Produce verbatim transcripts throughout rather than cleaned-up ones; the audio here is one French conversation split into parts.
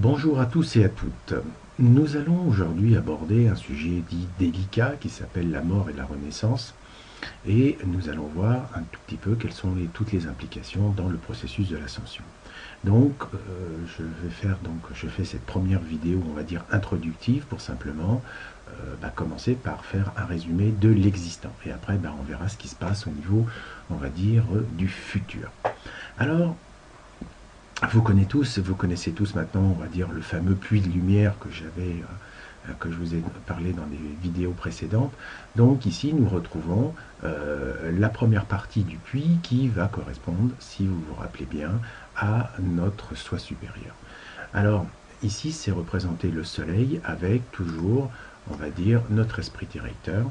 Bonjour à tous et à toutes. Nous allons aujourd'hui aborder un sujet dit délicat qui s'appelle la mort et la renaissance, et nous allons voir un tout petit peu quelles sont les, toutes les implications dans le processus de l'ascension. Donc, euh, je vais faire donc je fais cette première vidéo, on va dire introductive, pour simplement euh, bah, commencer par faire un résumé de l'existant, et après bah, on verra ce qui se passe au niveau, on va dire, du futur. Alors, vous connaissez tous, vous connaissez tous maintenant, on va dire, le fameux puits de lumière que j'avais, euh, que je vous ai parlé dans des vidéos précédentes. Donc ici, nous retrouvons euh, la première partie du puits qui va correspondre, si vous vous rappelez bien, à notre soi supérieur. Alors, ici, c'est représenté le soleil avec toujours, on va dire, notre esprit directeur.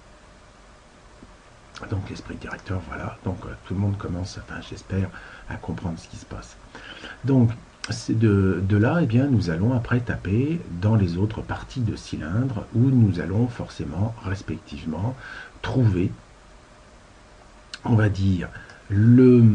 Donc l'esprit directeur, voilà, donc euh, tout le monde commence, enfin j'espère, à comprendre ce qui se passe. Donc de, de là, eh bien, nous allons après taper dans les autres parties de cylindre où nous allons forcément, respectivement, trouver, on va dire, le,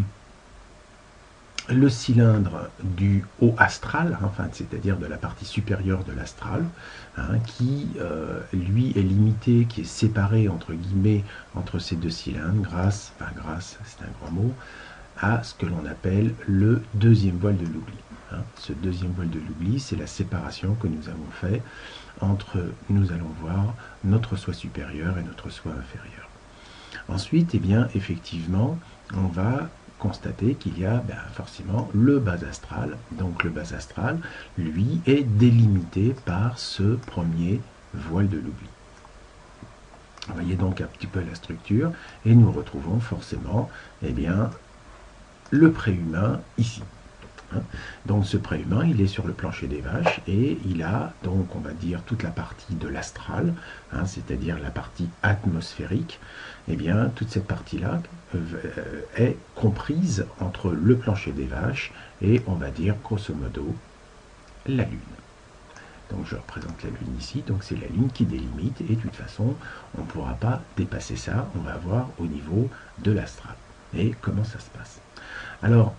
le cylindre du haut astral, enfin, c'est-à-dire de la partie supérieure de l'astral, hein, qui, euh, lui, est limité, qui est séparé, entre guillemets, entre ces deux cylindres, grâce, enfin, grâce, c'est un grand mot, à ce que l'on appelle le deuxième voile de l'oubli. Hein. Ce deuxième voile de l'oubli, c'est la séparation que nous avons fait entre, nous allons voir, notre soi supérieur et notre soi inférieur. Ensuite, eh bien, effectivement, on va constater qu'il y a ben, forcément le bas astral. Donc le bas astral, lui, est délimité par ce premier voile de l'oubli. Vous voyez donc un petit peu la structure, et nous retrouvons forcément, eh bien, le préhumain ici. Donc ce préhumain, il est sur le plancher des vaches, et il a donc, on va dire, toute la partie de l'astral, hein, c'est-à-dire la partie atmosphérique. Et eh bien, toute cette partie-là euh, est comprise entre le plancher des vaches et, on va dire, grosso modo, la Lune. Donc je représente la Lune ici, donc c'est la Lune qui délimite, et de toute façon, on ne pourra pas dépasser ça, on va voir au niveau de l'astral. Et comment ça se passe? Alors,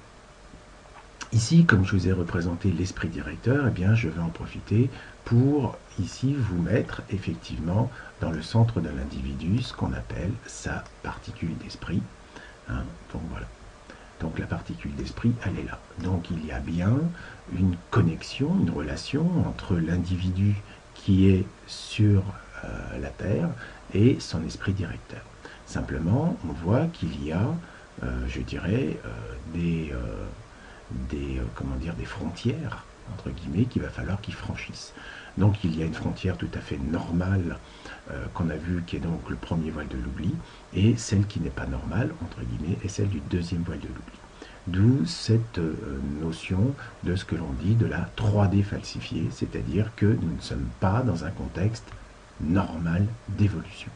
ici, comme je vous ai représenté l'esprit directeur, eh bien, je vais en profiter pour, ici, vous mettre, effectivement, dans le centre de l'individu, ce qu'on appelle sa particule d'esprit. Hein, donc, voilà. Donc, la particule d'esprit, elle est là. Donc, il y a bien une connexion, une relation entre l'individu qui est sur euh, la Terre et son esprit directeur. Simplement, on voit qu'il y a, euh, je dirais, euh, des... Euh, des, euh, comment dire, des frontières, entre guillemets, qu'il va falloir qu'ils franchissent. Donc il y a une frontière tout à fait normale euh, qu'on a vue, qui est donc le premier voile de l'oubli, et celle qui n'est pas normale, entre guillemets, est celle du deuxième voile de l'oubli. D'où cette euh, notion de ce que l'on dit de la trois D falsifiée, c'est-à-dire que nous ne sommes pas dans un contexte normal d'évolution.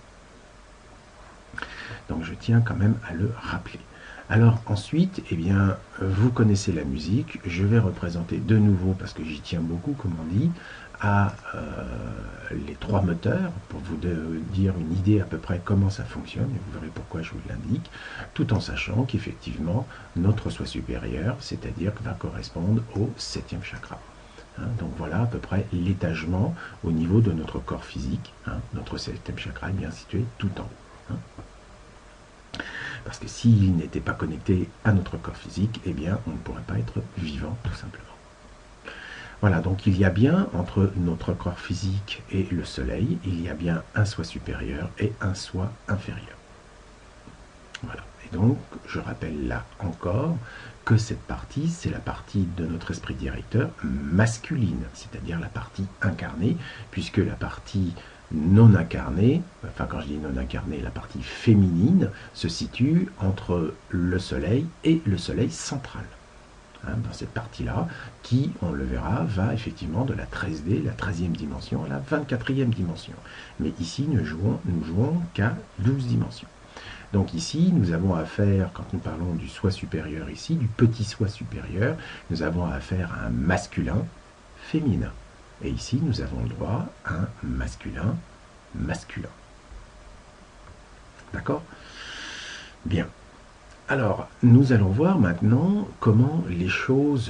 Donc je tiens quand même à le rappeler. Alors ensuite, eh bien, vous connaissez la musique, je vais représenter de nouveau, parce que j'y tiens beaucoup, comme on dit, à euh, les trois moteurs, pour vous de, dire une idée à peu près comment ça fonctionne, et vous verrez pourquoi je vous l'indique, tout en sachant qu'effectivement, notre soi supérieur, c'est-à-dire que va correspondre au septième chakra. Hein, donc voilà à peu près l'étagement au niveau de notre corps physique. Hein, notre septième chakra est bien situé tout en haut. Hein. Parce que s'il n'était pas connecté à notre corps physique, eh bien, on ne pourrait pas être vivant, tout simplement. Voilà, donc il y a bien, entre notre corps physique et le soleil, il y a bien un soi supérieur et un soi inférieur. Voilà, et donc, je rappelle là encore que cette partie, c'est la partie de notre esprit directeur masculine, c'est-à-dire la partie incarnée, puisque la partie non incarnée, enfin quand je dis non incarnée, la partie féminine se situe entre le soleil et le soleil central. Hein, dans cette partie-là, qui, on le verra, va effectivement de la treize D, la treizième dimension, à la vingt-quatrième dimension. Mais ici, nous jouons, nous jouons qu'à douze dimensions. Donc ici, nous avons affaire, quand nous parlons du soi supérieur ici, du petit soi supérieur, nous avons affaire à un masculin féminin. Et ici, nous avons le droit à un masculin masculin. D'accord? Bien. Alors, nous allons voir maintenant comment les choses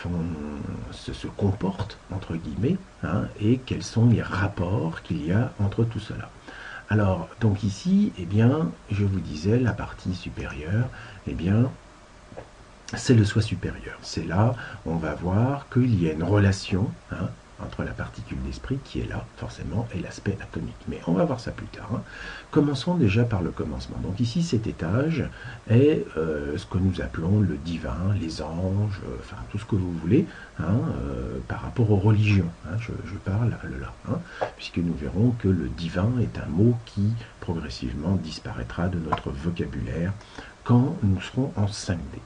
font, se, se comportent, entre guillemets, hein, et quels sont les rapports qu'il y a entre tout cela. Alors, donc ici, eh bien, je vous disais, la partie supérieure, eh bien, c'est le soi supérieur. C'est là, on va voir qu'il y a une relation, hein, entre la particule d'esprit qui est là, forcément, et l'aspect atomique. Mais on va voir ça plus tard. Hein. Commençons déjà par le commencement. Donc ici, cet étage est euh, ce que nous appelons le divin, les anges, euh, enfin tout ce que vous voulez, hein, euh, par rapport aux religions. Hein, je, je parle là, hein, puisque nous verrons que le divin est un mot qui progressivement disparaîtra de notre vocabulaire quand nous serons en cinq D.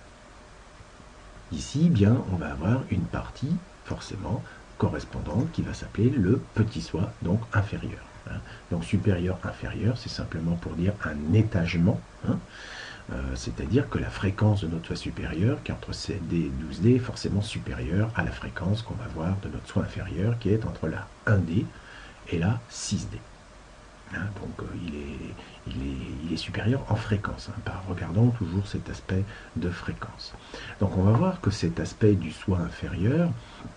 Ici, bien, on va avoir une partie, forcément, correspondante qui va s'appeler le petit soi, donc inférieur. Hein. Donc supérieur, inférieur, c'est simplement pour dire un étagement, hein. euh, c'est-à-dire que la fréquence de notre soi supérieur, qui est entre sept D et douze D, est forcément supérieure à la fréquence qu'on va voir de notre soi inférieur, qui est entre la un D et la six D. Hein, donc euh, il, est, il, est, il est supérieur en fréquence, hein, par regardant toujours cet aspect de fréquence. Donc on va voir que cet aspect du soi inférieur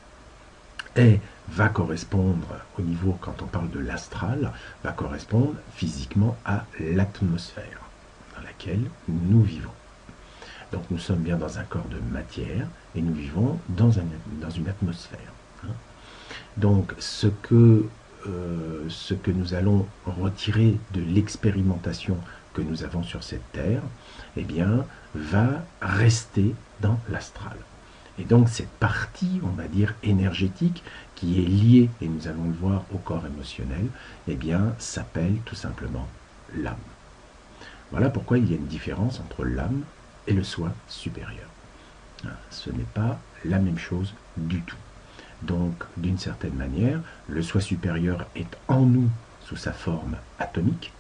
et va correspondre au niveau, quand on parle de l'astral, va correspondre physiquement à l'atmosphère dans laquelle nous vivons. Donc nous sommes bien dans un corps de matière et nous vivons dans, un, dans une atmosphère. Hein. Donc ce que, euh, ce que nous allons retirer de l'expérimentation que nous avons sur cette terre, eh bien, va rester dans l'astral. Et donc cette partie, on va dire, énergétique, qui est liée, et nous allons le voir, au corps émotionnel, eh bien, s'appelle tout simplement l'âme. Voilà pourquoi il y a une différence entre l'âme et le soi supérieur. Ce n'est pas la même chose du tout. Donc, d'une certaine manière, le soi supérieur est en nous sous sa forme atomique,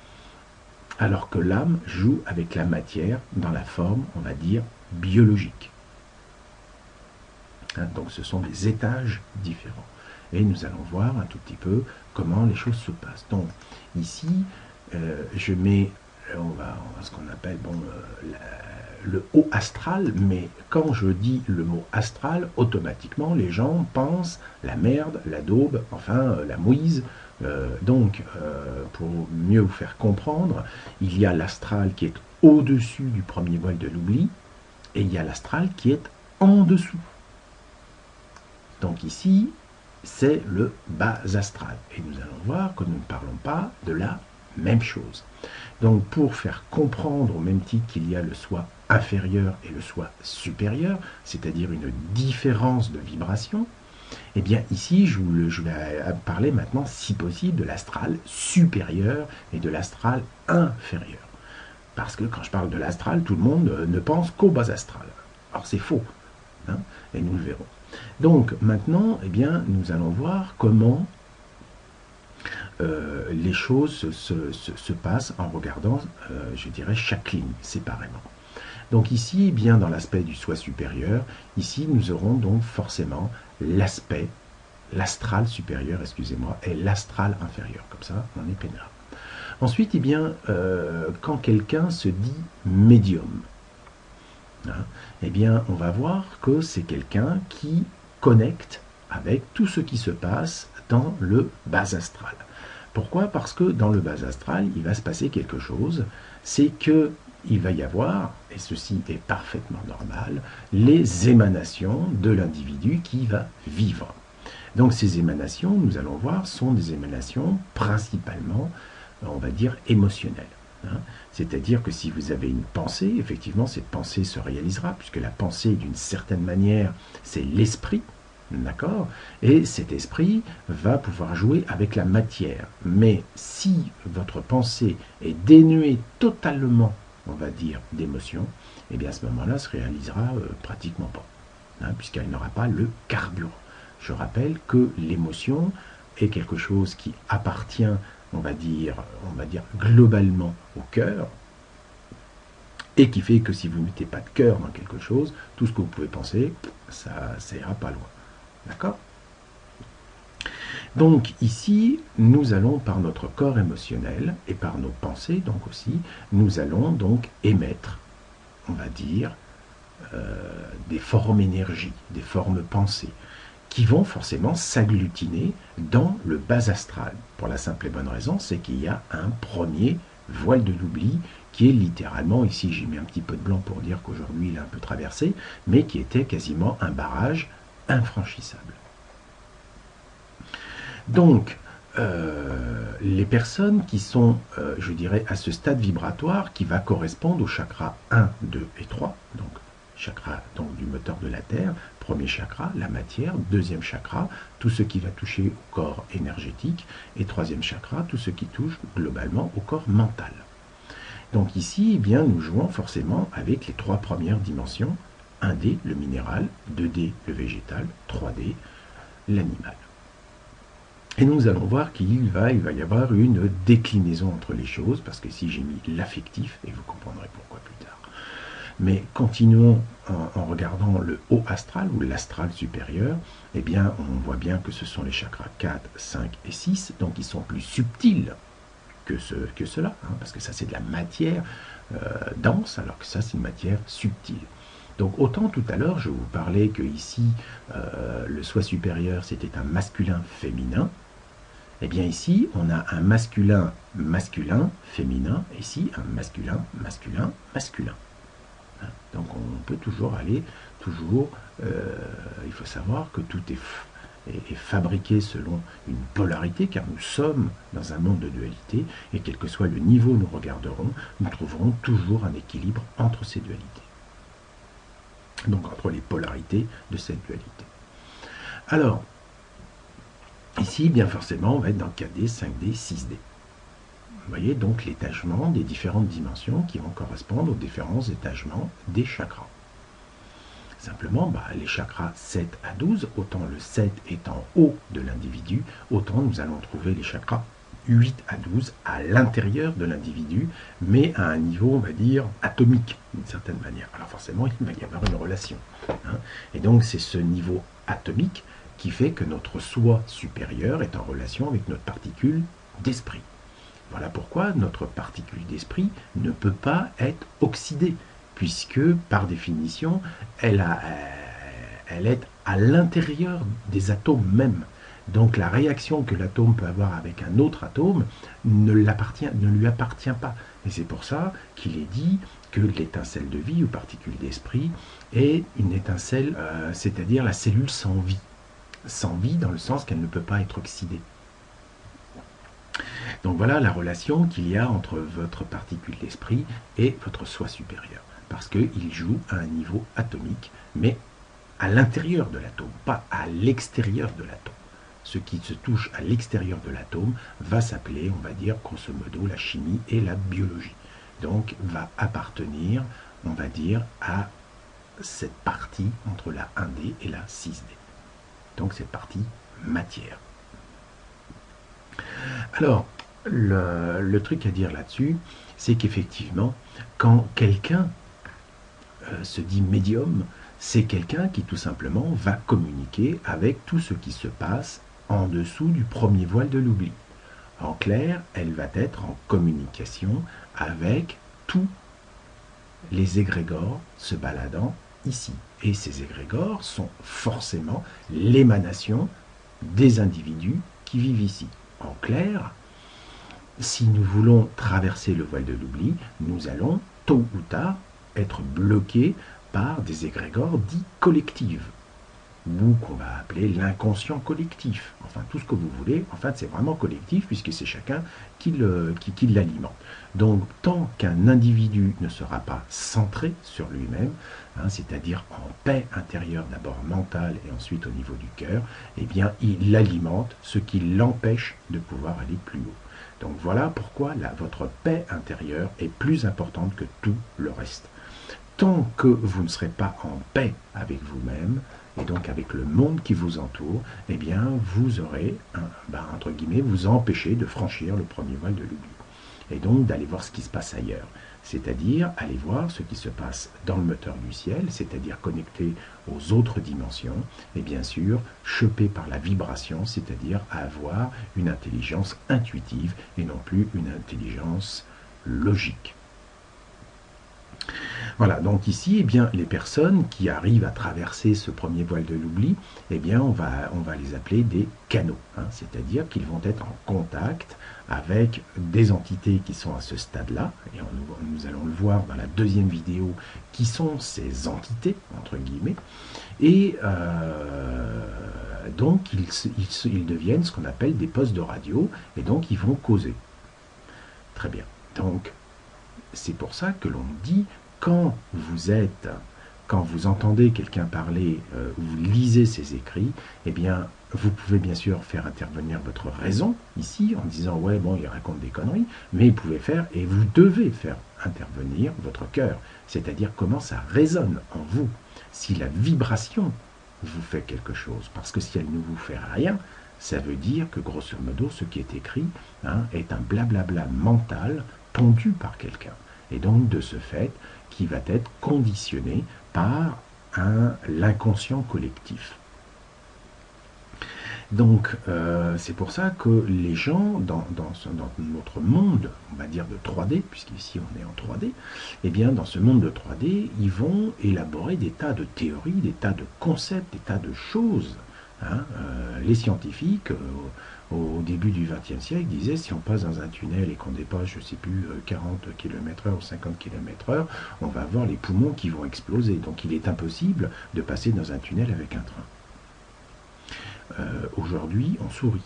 alors que l'âme joue avec la matière dans la forme, on va dire, biologique. Donc ce sont des étages différents. Et nous allons voir un tout petit peu comment les choses se passent. Donc ici, euh, je mets, on va, ce qu'on appelle bon, euh, la, le haut astral, mais quand je dis le mot astral, automatiquement les gens pensent la merde, la daube, enfin euh, la mouise. Euh, donc, euh, pour mieux vous faire comprendre, il y a l'astral qui est au-dessus du premier voile de l'oubli, et il y a l'astral qui est en dessous. Donc ici, c'est le bas astral. Et nous allons voir que nous ne parlons pas de la même chose. Donc pour faire comprendre au même titre qu'il y a le soi inférieur et le soi supérieur, c'est-à-dire une différence de vibration, eh bien ici, je, vous, je vais parler maintenant, si possible, de l'astral supérieur et de l'astral inférieur. Parce que quand je parle de l'astral, tout le monde ne pense qu'au bas astral. Alors c'est faux, hein, et nous le verrons. Donc maintenant, eh bien, nous allons voir comment euh, les choses se, se, se, se passent en regardant, euh, je dirais, chaque ligne séparément. Donc ici, eh bien, dans l'aspect du soi supérieur, ici nous aurons donc forcément l'aspect, l'astral supérieur, excusez-moi, et l'astral inférieur. Comme ça, on est peinard. Ensuite, eh bien, euh, quand quelqu'un se dit médium, hein, eh bien, on va voir que c'est quelqu'un qui connecte avec tout ce qui se passe dans le bas astral. Pourquoi? Parce que dans le bas astral, il va se passer quelque chose, c'est que il va y avoir, et ceci est parfaitement normal, les émanations de l'individu qui va vivre. Donc ces émanations, nous allons voir, sont des émanations principalement, on va dire, émotionnelles. Hein. C'est-à-dire que si vous avez une pensée, effectivement, cette pensée se réalisera, puisque la pensée, d'une certaine manière, c'est l'esprit, d'accord? Et cet esprit va pouvoir jouer avec la matière. Mais si votre pensée est dénuée totalement, on va dire, d'émotion, eh bien à ce moment-là, elle se réalisera euh, pratiquement pas, hein, puisqu'elle n'aura pas le carburant. Je rappelle que l'émotion est quelque chose qui appartient, on va dire, on va dire globalement au cœur, et qui fait que si vous ne mettez pas de cœur dans quelque chose, tout ce que vous pouvez penser, ça, ça ira pas loin. D'accord? Donc ici, nous allons par notre corps émotionnel et par nos pensées, donc aussi, nous allons donc émettre, on va dire, euh, des formes énergie, des formes pensées, qui vont forcément s'agglutiner dans le bas astral. Pour la simple et bonne raison, c'est qu'il y a un premier voile de l'oubli qui est littéralement, ici j'ai mis un petit peu de blanc pour dire qu'aujourd'hui il est un peu traversé, mais qui était quasiment un barrage infranchissable. Donc, euh, les personnes qui sont, euh, je dirais, à ce stade vibratoire qui va correspondre aux chakras un, deux et trois, donc chakra donc, du moteur de la Terre, premier chakra, la matière, deuxième chakra, tout ce qui va toucher au corps énergétique, et troisième chakra, tout ce qui touche globalement au corps mental. Donc ici, eh bien, nous jouons forcément avec les trois premières dimensions, un D, le minéral, deux D, le végétal, trois D, l'animal. Et nous allons voir qu'il va, il va y avoir une déclinaison entre les choses, parce que si j'ai mis l'affectif, et vous comprendrez pourquoi plus tard. Mais continuons en, en regardant le haut astral, ou l'astral supérieur, eh bien, on voit bien que ce sont les chakras quatre, cinq et six, donc ils sont plus subtils que, ce, que cela, hein, parce que ça c'est de la matière euh, dense, alors que ça c'est une matière subtile. Donc autant tout à l'heure je vous parlais que ici euh, le soi supérieur c'était un masculin féminin, et bien ici on a un masculin masculin féminin, et ici un masculin masculin masculin. Donc on peut toujours aller, toujours, euh, il faut savoir que tout est, est, est fabriqué selon une polarité, car nous sommes dans un monde de dualité, et quel que soit le niveau où nous regarderons, nous trouverons toujours un équilibre entre ces dualités. Donc entre les polarités de cette dualité. Alors, ici, bien forcément, on va être dans quatre D, cinq D, six D. Vous voyez donc l'étagement des différentes dimensions qui vont correspondre aux différents étagements des chakras. Simplement, bah, les chakras sept à douze, autant le sept est en haut de l'individu, autant nous allons trouver les chakras huit à douze à l'intérieur de l'individu, mais à un niveau, on va dire, atomique, d'une certaine manière. Alors forcément, il va y avoir une relation. Hein. Et donc, c'est ce niveau atomique qui fait que notre soi supérieur est en relation avec notre particule d'esprit. Voilà pourquoi notre particule d'esprit ne peut pas être oxydée, puisque, par définition, elle, a, elle est à l'intérieur des atomes même. Donc la réaction que l'atome peut avoir avec un autre atome ne, ne lui appartient pas. Et c'est pour ça qu'il est dit que l'étincelle de vie ou particule d'esprit est une étincelle, euh, c'est-à-dire la cellule sans vie. Sans vie dans le sens qu'elle ne peut pas être oxydée. Donc voilà la relation qu'il y a entre votre particule d'esprit et votre soi supérieur. Parce qu'il joue à un niveau atomique, mais à l'intérieur de l'atome, pas à l'extérieur de l'atome. Ce qui se touche à l'extérieur de l'atome va s'appeler, on va dire, grosso modo, la chimie et la biologie. Donc, va appartenir, on va dire, à cette partie entre la un D et la six D. Donc, cette partie matière. Alors, le, le truc à dire là-dessus, c'est qu'effectivement, quand quelqu'un euh, se dit médium, c'est quelqu'un qui tout simplement va communiquer avec tout ce qui se passe en dessous du premier voile de l'oubli. En clair, elle va être en communication avec tous les égrégores se baladant ici. Et ces égrégores sont forcément l'émanation des individus qui vivent ici. En clair, si nous voulons traverser le voile de l'oubli, nous allons, tôt ou tard, être bloqués par des égrégores dits collectifs, ou qu'on va appeler l'inconscient collectif. Enfin, tout ce que vous voulez, en fait, c'est vraiment collectif, puisque c'est chacun qui, le, qui, qui l'alimente. Donc, tant qu'un individu ne sera pas centré sur lui-même, hein, c'est-à-dire en paix intérieure, d'abord mentale et ensuite au niveau du cœur, eh bien, il alimente ce qui l'empêche de pouvoir aller plus haut. Donc voilà pourquoi la, votre paix intérieure est plus importante que tout le reste. Tant que vous ne serez pas en paix avec vous-même, et donc avec le monde qui vous entoure, eh bien, vous aurez, un, ben, entre guillemets, vous empêcher de franchir le premier voile de l'oubli. Et donc d'aller voir ce qui se passe ailleurs. C'est-à-dire aller voir ce qui se passe dans le moteur du ciel, c'est-à-dire connecté aux autres dimensions, et bien sûr, chopé par la vibration, c'est-à-dire avoir une intelligence intuitive et non plus une intelligence logique. Voilà, donc ici, eh bien, les personnes qui arrivent à traverser ce premier voile de l'oubli, eh bien, on va, on va les appeler des canaux, hein, c'est-à-dire qu'ils vont être en contact avec des entités qui sont à ce stade-là, et on, nous allons le voir dans la deuxième vidéo, qui sont ces entités, entre guillemets, et euh, donc ils, ils, ils deviennent ce qu'on appelle des postes de radio, et donc ils vont causer. Très bien, donc c'est pour ça que l'on dit, quand vous êtes, quand vous entendez quelqu'un parler, euh, ou vous lisez ses écrits, eh bien, vous pouvez bien sûr faire intervenir votre raison, ici, en disant, ouais, bon, il raconte des conneries, mais vous pouvez faire, et vous devez faire intervenir votre cœur, c'est-à-dire comment ça résonne en vous, si la vibration vous fait quelque chose, parce que si elle ne vous fait rien, ça veut dire que, grosso modo, ce qui est écrit, hein, est un blablabla mental pondu par quelqu'un, et donc, de ce fait, qui va être conditionné par l'inconscient collectif. Donc, euh, c'est pour ça que les gens, dans, dans, ce, dans notre monde, on va dire de trois D, puisqu'ici on est en trois D, eh bien, dans ce monde de trois D, ils vont élaborer des tas de théories, des tas de concepts, des tas de choses. Hein. Euh, les scientifiques, euh, au début du vingtième siècle, disaient, si on passe dans un tunnel et qu'on dépasse, je ne sais plus, quarante kilomètres heure ou cinquante kilomètres heure, on va avoir les poumons qui vont exploser. Donc, il est impossible de passer dans un tunnel avec un train. Euh, Aujourd'hui, on sourit.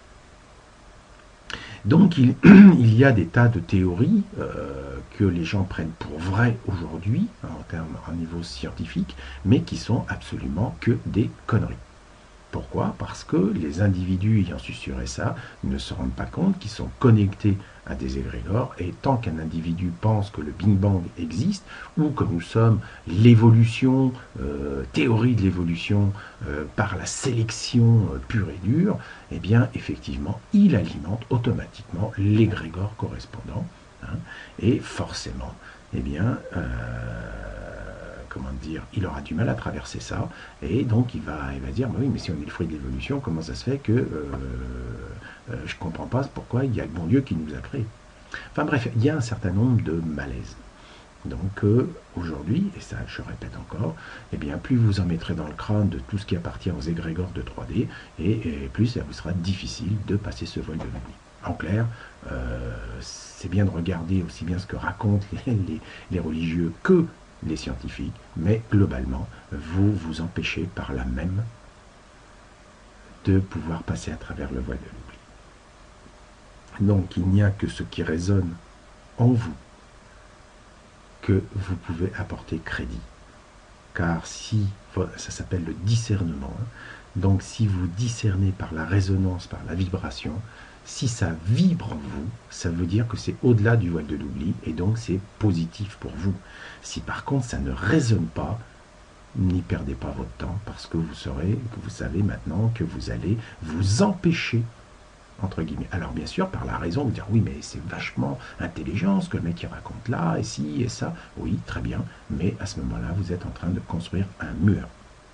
Donc il, il y a des tas de théories euh, que les gens prennent pour vraies aujourd'hui, en termes en niveau scientifique, mais qui sont absolument que des conneries. Pourquoi? Parce que les individus ayant susurré ça ne se rendent pas compte qu'ils sont connectés à des égrégores, et tant qu'un individu pense que le Big Bang existe, ou que nous sommes l'évolution, euh, théorie de l'évolution euh, par la sélection euh, pure et dure, eh bien effectivement il alimente automatiquement l'égrégore correspondant, hein, et forcément, eh bien euh, comment dire, il aura du mal à traverser ça, et donc il va, il va dire, bah oui, mais si on est le fruit de l'évolution, comment ça se fait que euh, euh, je ne comprends pas pourquoi il y a le bon Dieu qui nous a créés. Enfin bref, il y a un certain nombre de malaises. Donc euh, aujourd'hui, et ça je répète encore, eh bien plus vous en mettrez dans le crâne de tout ce qui appartient aux égrégores de trois D, et, et plus ça vous sera difficile de passer ce vol de l'oubli. En clair, euh, c'est bien de regarder aussi bien ce que racontent les, les, les religieux que les scientifiques, mais globalement, vous vous empêchez par là même de pouvoir passer à travers le voile de l'oubli. Donc il n'y a que ce qui résonne en vous que vous pouvez apporter crédit. Car si, ça s'appelle le discernement, donc si vous discernez par la résonance, par la vibration, si ça vibre en vous, ça veut dire que c'est au-delà du voile de l'oubli, et donc c'est positif pour vous. Si par contre ça ne résonne pas, n'y perdez pas votre temps, parce que vous saurez, que vous savez maintenant que vous allez vous empêcher, entre guillemets. Alors bien sûr, par la raison, vous dire, oui, mais c'est vachement intelligent ce que le mec il raconte là, et ci, et ça. Oui, très bien, mais à ce moment-là, vous êtes en train de construire un mur.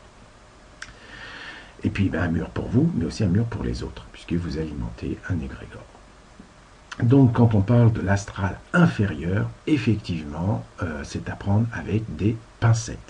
Et puis ben, un mur pour vous, mais aussi un mur pour les autres, puisque vous alimentez un égrégore. Donc quand on parle de l'astral inférieur, effectivement, euh, c'est à prendre avec des pincettes.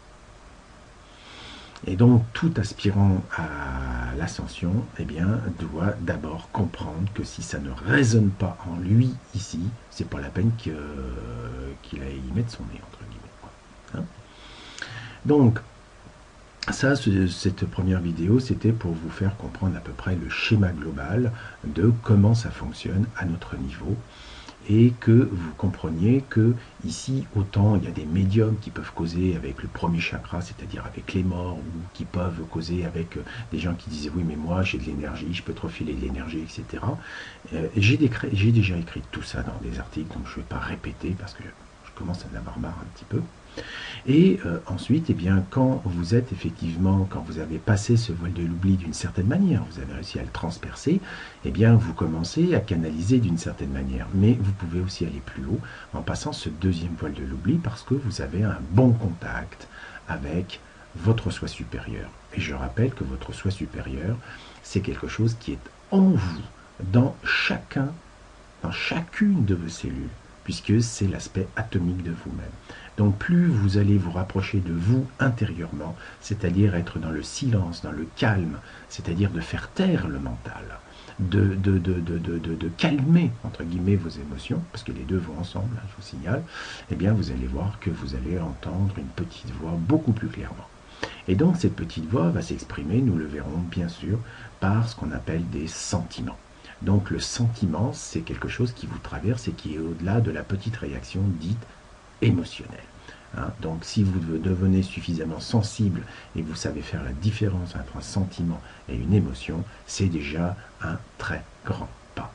Et donc tout aspirant à l'ascension, eh bien, doit d'abord comprendre que si ça ne résonne pas en lui ici, c'est pas la peine qu'il qu'il aille y mettre son nez, entre guillemets. Quoi. Hein? Donc, ça, ce, cette première vidéo, c'était pour vous faire comprendre à peu près le schéma global de comment ça fonctionne à notre niveau, et que vous compreniez que ici, autant il y a des médiums qui peuvent causer avec le premier chakra, c'est-à-dire avec les morts, ou qui peuvent causer avec des gens qui disaient oui mais moi j'ai de l'énergie, je peux te refiler de l'énergie, et cetera. Euh, j'ai déjà écrit tout ça dans des articles, donc je ne vais pas répéter parce que je commence à en avoir marre un petit peu. Et euh, ensuite, eh bien, quand vous êtes effectivement, quand vous avez passé ce voile de l'oubli d'une certaine manière, vous avez réussi à le transpercer, eh bien, vous commencez à canaliser d'une certaine manière. Mais vous pouvez aussi aller plus haut en passant ce deuxième voile de l'oubli parce que vous avez un bon contact avec votre soi supérieur. Et je rappelle que votre soi supérieur, c'est quelque chose qui est en vous, dans chacun, dans chacune de vos cellules. puisque c'est l'aspect atomique de vous-même. Donc plus vous allez vous rapprocher de vous intérieurement, c'est-à-dire être dans le silence, dans le calme, c'est-à-dire de faire taire le mental, de, de, de, de, de, de, de calmer, entre guillemets, vos émotions, parce que les deux vont ensemble, hein, je vous signale, eh bien vous allez voir que vous allez entendre une petite voix beaucoup plus clairement. Et donc cette petite voix va s'exprimer, nous le verrons bien sûr, par ce qu'on appelle des sentiments. Donc le sentiment, c'est quelque chose qui vous traverse et qui est au-delà de la petite réaction dite émotionnelle. Hein, donc si vous devenez suffisamment sensible et vous savez faire la différence entre un sentiment et une émotion, c'est déjà un très grand pas.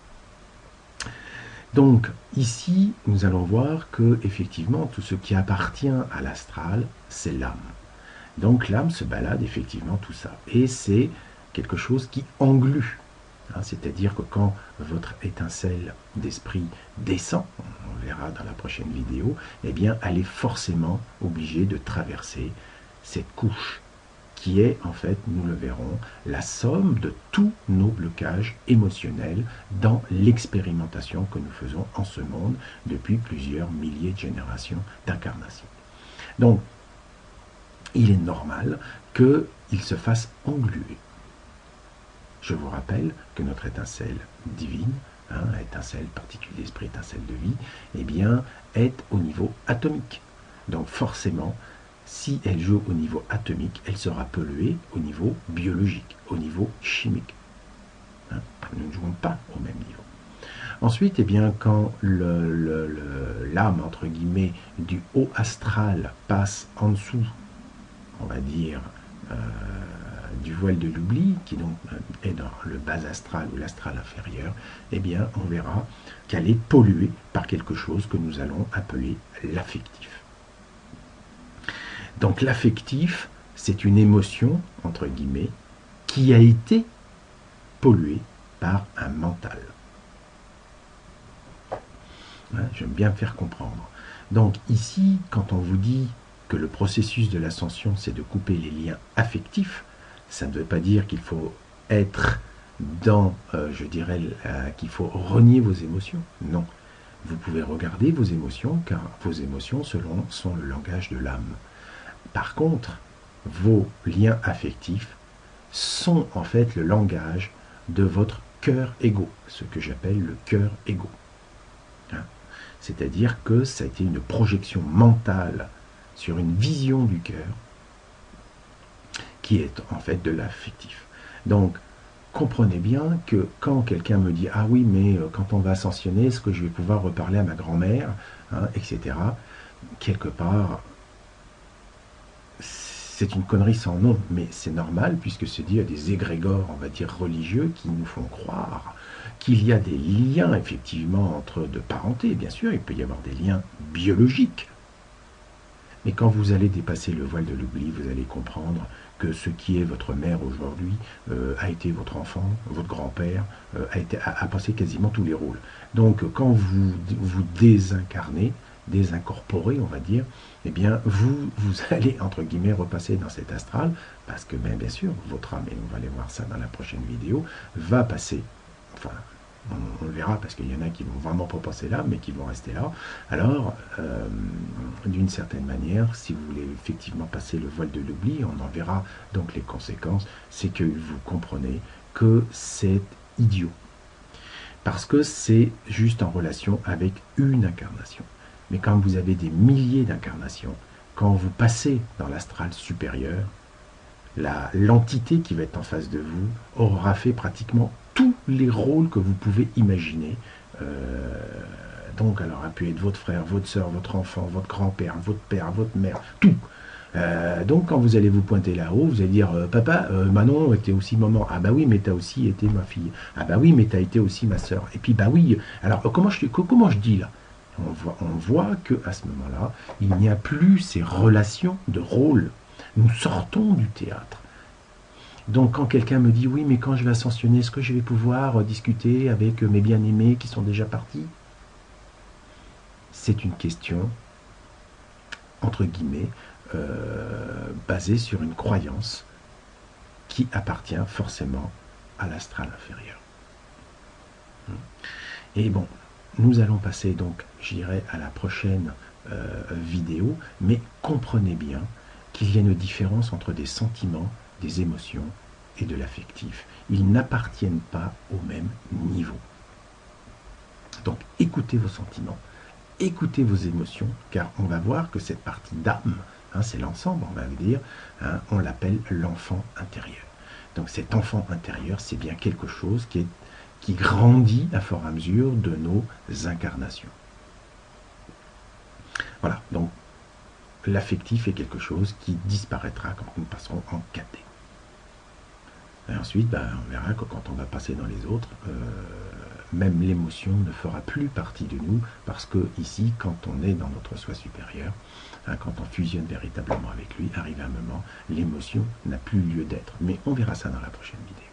Donc ici, nous allons voir que effectivement tout ce qui appartient à l'astral, c'est l'âme. Donc l'âme se balade effectivement tout ça. Et c'est quelque chose qui englue. Hein, c'est-à-dire que quand votre étincelle d'esprit descend, on verra dans la prochaine vidéo, eh bien elle est forcément obligée de traverser cette couche qui est en fait, nous le verrons, la somme de tous nos blocages émotionnels dans l'expérimentation que nous faisons en ce monde depuis plusieurs milliers de générations d'incarnation. Donc, il est normal qu'il se fasse engluer. Je vous rappelle que notre étincelle divine, hein, étincelle, particule d'esprit, étincelle de vie, eh bien, est au niveau atomique. Donc forcément, si elle joue au niveau atomique, elle sera polluée au niveau biologique, au niveau chimique. Hein, nous ne jouons pas au même niveau. Ensuite, eh bien, quand l'âme, entre guillemets, du haut astral passe en dessous, on va dire, euh, du voile de l'oubli, qui donc est dans le bas astral ou l'astral inférieur, eh bien, on verra qu'elle est polluée par quelque chose que nous allons appeler l'affectif. Donc l'affectif, c'est une émotion, entre guillemets, qui a été polluée par un mental. Hein, j'aime bien me faire comprendre. Donc ici, quand on vous dit que le processus de l'ascension, c'est de couper les liens affectifs, ça ne veut pas dire qu'il faut être dans, euh, je dirais, euh, qu'il faut renier vos émotions. Non. Vous pouvez regarder vos émotions, car vos émotions selon, sont le langage de l'âme. Par contre, vos liens affectifs sont en fait le langage de votre cœur égo, ce que j'appelle le cœur égo. Hein? C'est-à-dire que ça a été une projection mentale sur une vision du cœur qui est en fait de l'affectif. Donc, comprenez bien que quand quelqu'un me dit « Ah oui, mais quand on va ascensionner, est-ce que je vais pouvoir reparler à ma grand-mère hein, et cetera » Quelque part, c'est une connerie sans nom, mais c'est normal puisque c'est dit à des égrégores, on va dire religieux, qui nous font croire qu'il y a des liens effectivement entre de parenté, bien sûr, il peut y avoir des liens biologiques. Mais quand vous allez dépasser le voile de l'oubli, vous allez comprendre que ce qui est votre mère aujourd'hui euh, a été votre enfant, votre grand-père, euh, a, été, a, a passé quasiment tous les rôles. Donc quand vous vous désincarnez, désincorporez, on va dire, eh bien vous, vous allez, entre guillemets, repasser dans cet astral, parce que bien, bien sûr, votre âme, et on va aller voir ça dans la prochaine vidéo, va passer, enfin, on, on le verra, parce qu'il y en a qui vont vraiment pas passer là, mais qui vont rester là. Alors, euh, d'une certaine manière, si vous voulez effectivement passer le voile de l'oubli, on en verra donc les conséquences, c'est que vous comprenez que c'est idiot. Parce que c'est juste en relation avec une incarnation. Mais quand vous avez des milliers d'incarnations, quand vous passez dans l'astral supérieur, l'entité qui va être en face de vous aura fait pratiquement tous les rôles que vous pouvez imaginer. Euh, donc, elle aura pu être votre frère, votre soeur, votre enfant, votre grand-père, votre père, votre mère, tout. Euh, donc, quand vous allez vous pointer là-haut, vous allez dire euh, « Papa, euh, Manon était aussi maman. Ah bah oui, mais t'as aussi été ma fille. Ah bah oui, mais t'as été aussi ma soeur. Et puis, bah oui, alors comment je, comment je dis là ?» On voit, on voit qu'à ce moment-là, il n'y a plus ces relations de rôle. Nous sortons du théâtre. Donc quand quelqu'un me dit « Oui, mais quand je vais ascensionner, est-ce que je vais pouvoir discuter avec mes bien-aimés qui sont déjà partis ?» C'est une question, entre guillemets, euh, basée sur une croyance qui appartient forcément à l'astral inférieur. Et bon, nous allons passer donc, je dirais, à la prochaine euh, vidéo, mais comprenez bien qu'il y a une différence entre des sentiments, des émotions et de l'affectif. Ils n'appartiennent pas au même niveau. Donc écoutez vos sentiments, écoutez vos émotions, car on va voir que cette partie d'âme, hein, c'est l'ensemble, on va dire, hein, on l'appelle l'enfant intérieur. Donc cet enfant intérieur, c'est bien quelque chose qui, est, qui grandit à fur et à mesure de nos incarnations. Voilà, donc l'affectif est quelque chose qui disparaîtra quand nous passerons en quatre D. Et ensuite, ben, on verra que quand on va passer dans les autres, euh, même l'émotion ne fera plus partie de nous, parce que ici, quand on est dans notre soi supérieur, hein, quand on fusionne véritablement avec lui, arrive un moment, l'émotion n'a plus lieu d'être. Mais on verra ça dans la prochaine vidéo.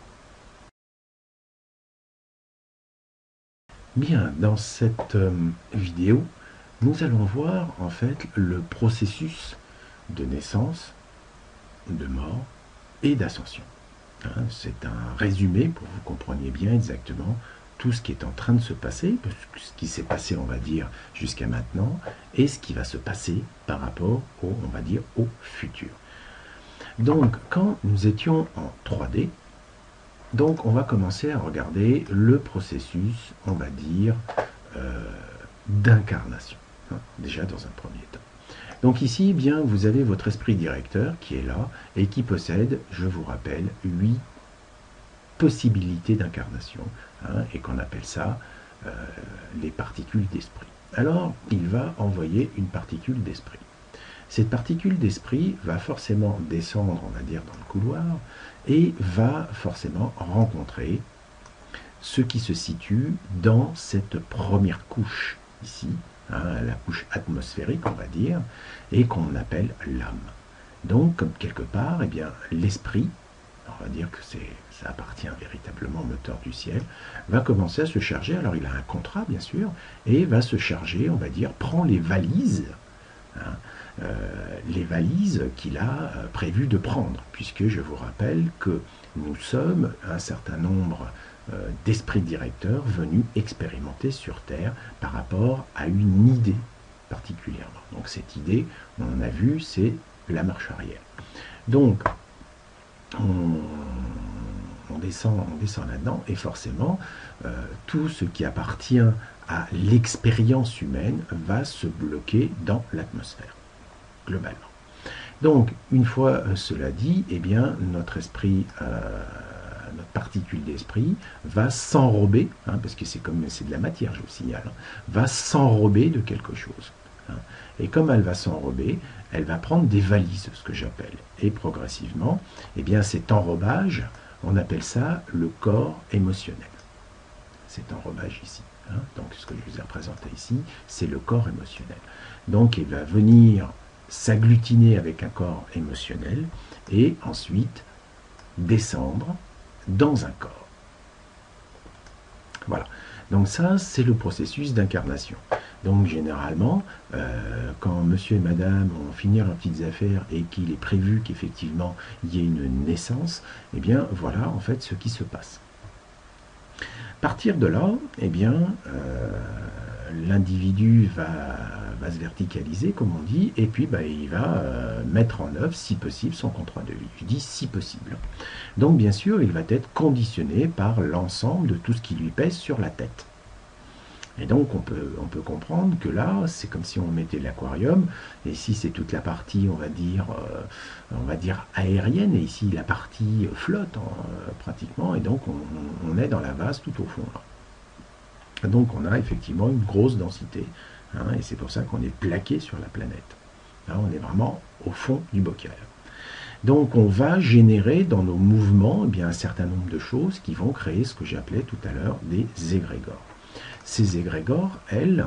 Bien, dans cette euh, vidéo, nous allons voir en fait le processus de naissance, de mort et d'ascension. Hein, c'est un résumé pour que vous compreniez bien exactement tout ce qui est en train de se passer, ce qui s'est passé, on va dire, jusqu'à maintenant, et ce qui va se passer par rapport au, on va dire, au futur. Donc, quand nous étions en trois D, donc on va commencer à regarder le processus, on va dire, euh, d'incarnation, hein, déjà dans un premier temps. Donc ici, eh bien, vous avez votre esprit directeur qui est là et qui possède, je vous rappelle, huit possibilités d'incarnation, hein, et qu'on appelle ça euh, les particules d'esprit. Alors, il va envoyer une particule d'esprit. Cette particule d'esprit va forcément descendre, on va dire, dans le couloir, et va forcément rencontrer ce qui se situe dans cette première couche, ici, hein, la couche atmosphérique, on va dire, et qu'on appelle l'âme. Donc, comme quelque part, eh bien, l'esprit, on va dire que c'est, ça appartient véritablement au moteur du ciel, va commencer à se charger, alors il a un contrat bien sûr, et va se charger, on va dire, prend les valises, hein, euh, les valises qu'il a euh, prévu de prendre, puisque je vous rappelle que nous sommes un certain nombre euh, d'esprits directeurs venus expérimenter sur Terre par rapport à une idée particulièrement. Donc cette idée, on a vu, c'est la marche arrière. Donc, on, on descend, on descend là-dedans, et forcément, euh, tout ce qui appartient à l'expérience humaine va se bloquer dans l'atmosphère, globalement. Donc, une fois euh, cela dit, eh bien, notre esprit, euh, notre particule d'esprit va s'enrober, hein, parce que c'est comme c'est de la matière, je vous signale, hein, va s'enrober de quelque chose. Hein. Et comme elle va s'enrober, elle va prendre des valises, ce que j'appelle. Et progressivement, eh bien, cet enrobage, on appelle ça le corps émotionnel. Cet enrobage ici. Hein, donc, ce que je vous ai représenté ici, c'est le corps émotionnel. Donc, il va venir s'agglutiner avec un corps émotionnel et ensuite descendre dans un corps. Voilà. Donc ça, c'est le processus d'incarnation. Donc généralement, euh, quand monsieur et madame ont fini leurs petites affaires et qu'il est prévu qu'effectivement il y ait une naissance, eh bien voilà en fait ce qui se passe. À partir de là, eh bien, euh, l'individu va, va se verticaliser, comme on dit, et puis bah, il va euh, mettre en œuvre, si possible, son contrat de vie. Je dis si possible. Donc bien sûr, il va être conditionné par l'ensemble de tout ce qui lui pèse sur la tête. Et donc on peut, on peut comprendre que là, c'est comme si on mettait l'aquarium, et ici c'est toute la partie, on va dire, euh, on va dire aérienne, et ici la partie flotte euh, pratiquement, et donc on, on est dans la vase tout au fond. Là. Donc on a effectivement une grosse densité, hein, et c'est pour ça qu'on est plaqué sur la planète. Là, on est vraiment au fond du bocal. Donc on va générer dans nos mouvements eh bien, un certain nombre de choses qui vont créer ce que j'appelais tout à l'heure des égrégores. Ces égrégores, elles,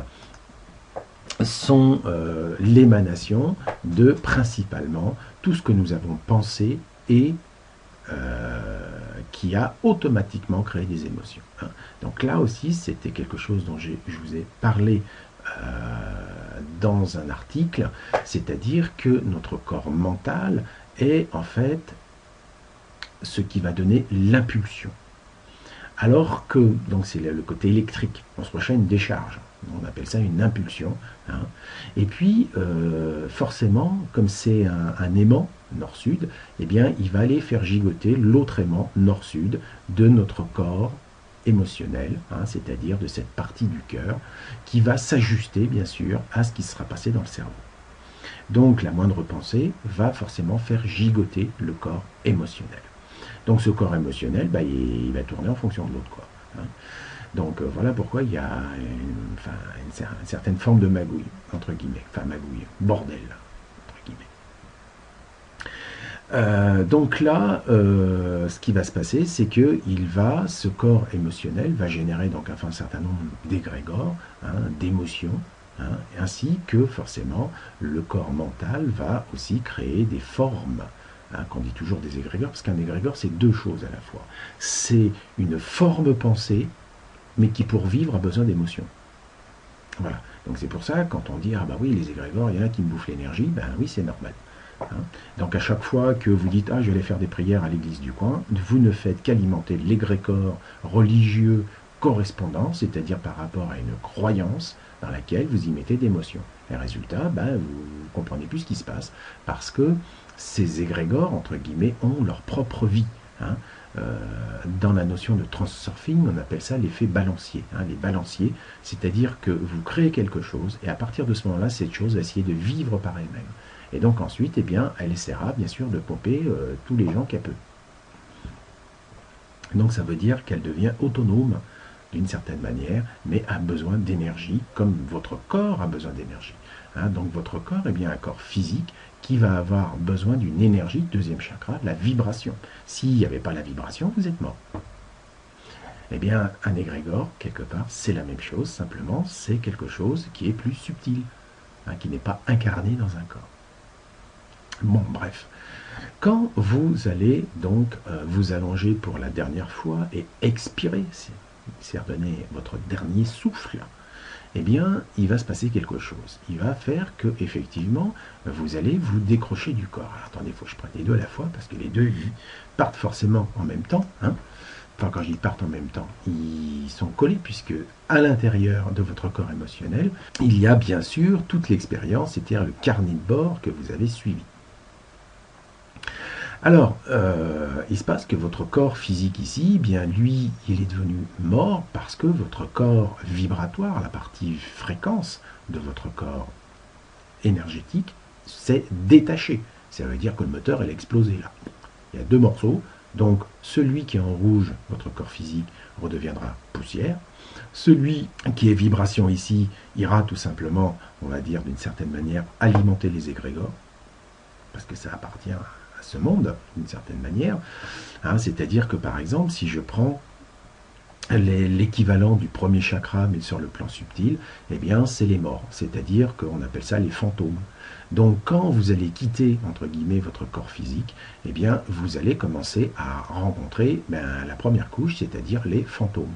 sont euh, l'émanation de principalement tout ce que nous avons pensé et euh, qui a automatiquement créé des émotions. Hein. Donc là aussi, c'était quelque chose dont je vous ai parlé euh, dans un article, c'est-à-dire que notre corps mental est en fait ce qui va donner l'impulsion. Alors que, donc c'est le côté électrique, on se recherche une décharge, on appelle ça une impulsion. Hein. Et puis, euh, forcément, comme c'est un, un aimant nord-sud, eh bien, il va aller faire gigoter l'autre aimant nord-sud de notre corps émotionnel, hein, c'est-à-dire de cette partie du cœur, qui va s'ajuster, bien sûr, à ce qui sera passé dans le cerveau. Donc, la moindre pensée va forcément faire gigoter le corps émotionnel. Donc ce corps émotionnel, bah, il, il va tourner en fonction de l'autre, quoi. Hein. Donc euh, voilà pourquoi il y a une, enfin, une, une certaine forme de magouille, entre guillemets, enfin magouille, bordel, entre guillemets. Euh, donc là, euh, ce qui va se passer, c'est que il va, ce corps émotionnel va générer donc enfin, un certain nombre d'égrégores, hein, d'émotions, hein, ainsi que forcément le corps mental va aussi créer des formes. Hein, qu'on dit toujours des égrégores, parce qu'un égrégore, c'est deux choses à la fois. C'est une forme pensée, mais qui pour vivre a besoin d'émotions. Voilà. Donc c'est pour ça, quand on dit, ah bah oui, les égrégores, il y en a qui me bouffent l'énergie, ben oui, c'est normal. Hein. Donc à chaque fois que vous dites, ah je vais aller faire des prières à l'église du coin, vous ne faites qu'alimenter l'égrégore religieux correspondant, c'est-à-dire par rapport à une croyance dans laquelle vous y mettez d'émotions. Et résultat, ben, vous ne comprenez plus ce qui se passe, parce que ces égrégores, entre guillemets, ont leur propre vie. Hein. Euh, dans la notion de transurfing, on appelle ça l'effet balancier. Hein, les balanciers, c'est-à-dire que vous créez quelque chose, et à partir de ce moment-là, cette chose va essayer de vivre par elle-même. Et donc ensuite, eh bien, elle essaiera bien sûr de pomper euh, tous les gens qu'elle peut. Donc ça veut dire qu'elle devient autonome d'une certaine manière, mais a besoin d'énergie, comme votre corps a besoin d'énergie. Hein, donc votre corps est bien un corps physique qui va avoir besoin d'une énergie, deuxième chakra, la vibration. S'il n'y avait pas la vibration, vous êtes mort. Eh bien, un égrégore, quelque part, c'est la même chose, simplement, c'est quelque chose qui est plus subtil, hein, qui n'est pas incarné dans un corps. Bon, bref. Quand vous allez donc euh, vous allonger pour la dernière fois et expirer, c'est redonner votre dernier souffle, eh bien, il va se passer quelque chose. Il va faire que, effectivement, vous allez vous décrocher du corps. Alors, attendez, il faut que je prenne les deux à la fois, parce que les deux, ils partent forcément en même temps. Hein. Enfin, quand je dis partent en même temps, ils sont collés, puisque à l'intérieur de votre corps émotionnel, il y a bien sûr toute l'expérience, c'est-à-dire le carnet de bord que vous avez suivi. Alors, euh, il se passe que votre corps physique ici, eh bien lui, il est devenu mort parce que votre corps vibratoire, la partie fréquence de votre corps énergétique, s'est détaché. Ça veut dire que le moteur, il a explosé là. Il y a deux morceaux. Donc, celui qui est en rouge, votre corps physique, redeviendra poussière. Celui qui est vibration ici, ira tout simplement, on va dire d'une certaine manière, alimenter les égrégores, parce que ça appartient à à ce monde, d'une certaine manière. Hein, c'est-à-dire que, par exemple, si je prends l'équivalent du premier chakra, mais sur le plan subtil, eh bien, c'est les morts. C'est-à-dire qu'on appelle ça les fantômes. Donc, quand vous allez quitter, entre guillemets, votre corps physique, eh bien, vous allez commencer à rencontrer ben, la première couche, c'est-à-dire les fantômes,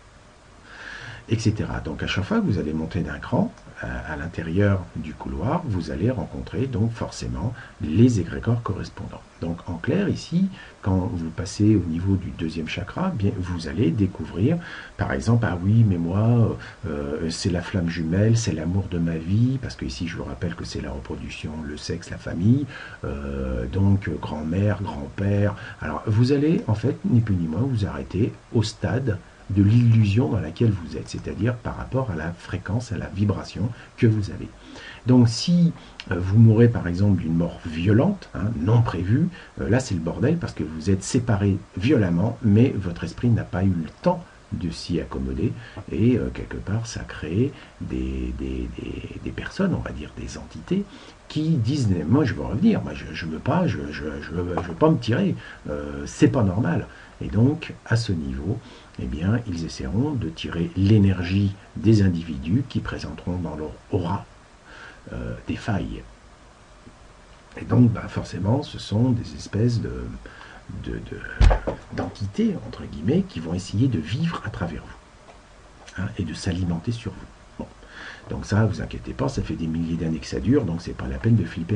et cetera. Donc, à chaque fois que vous allez monter d'un cran, à l'intérieur du couloir, vous allez rencontrer donc forcément les égrégores correspondants. Donc en clair ici, quand vous passez au niveau du deuxième chakra, bien vous allez découvrir, par exemple, ah oui, mais moi, euh, c'est la flamme jumelle, c'est l'amour de ma vie, parce que ici je vous rappelle que c'est la reproduction, le sexe, la famille, euh, donc grand-mère, grand-père. Alors vous allez en fait, ni plus ni moins, vous arrêter au stade de l'illusion dans laquelle vous êtes, c'est-à-dire par rapport à la fréquence, à la vibration que vous avez. Donc si euh, vous mourrez par exemple d'une mort violente, hein, non prévue, euh, là c'est le bordel parce que vous êtes séparés violemment, mais votre esprit n'a pas eu le temps de s'y accommoder, et euh, quelque part ça crée des, des, des, des personnes, on va dire des entités, qui disent, moi je veux revenir, moi je ne veux pas, je ne je, je, je veux pas me tirer, euh, c'est pas normal. Et donc, à ce niveau, eh bien, ils essaieront de tirer l'énergie des individus qui présenteront dans leur aura euh, des failles. Et donc, bah, forcément, ce sont des espèces de, de, de, d'entités, entre guillemets, qui vont essayer de vivre à travers vous, hein, et de s'alimenter sur vous. Bon. Donc ça, vous inquiétez pas, ça fait des milliers d'années que ça dure, donc c'est pas la peine de flipper maintenant. Hein. Alors, l'autre chose, c'est... Euh,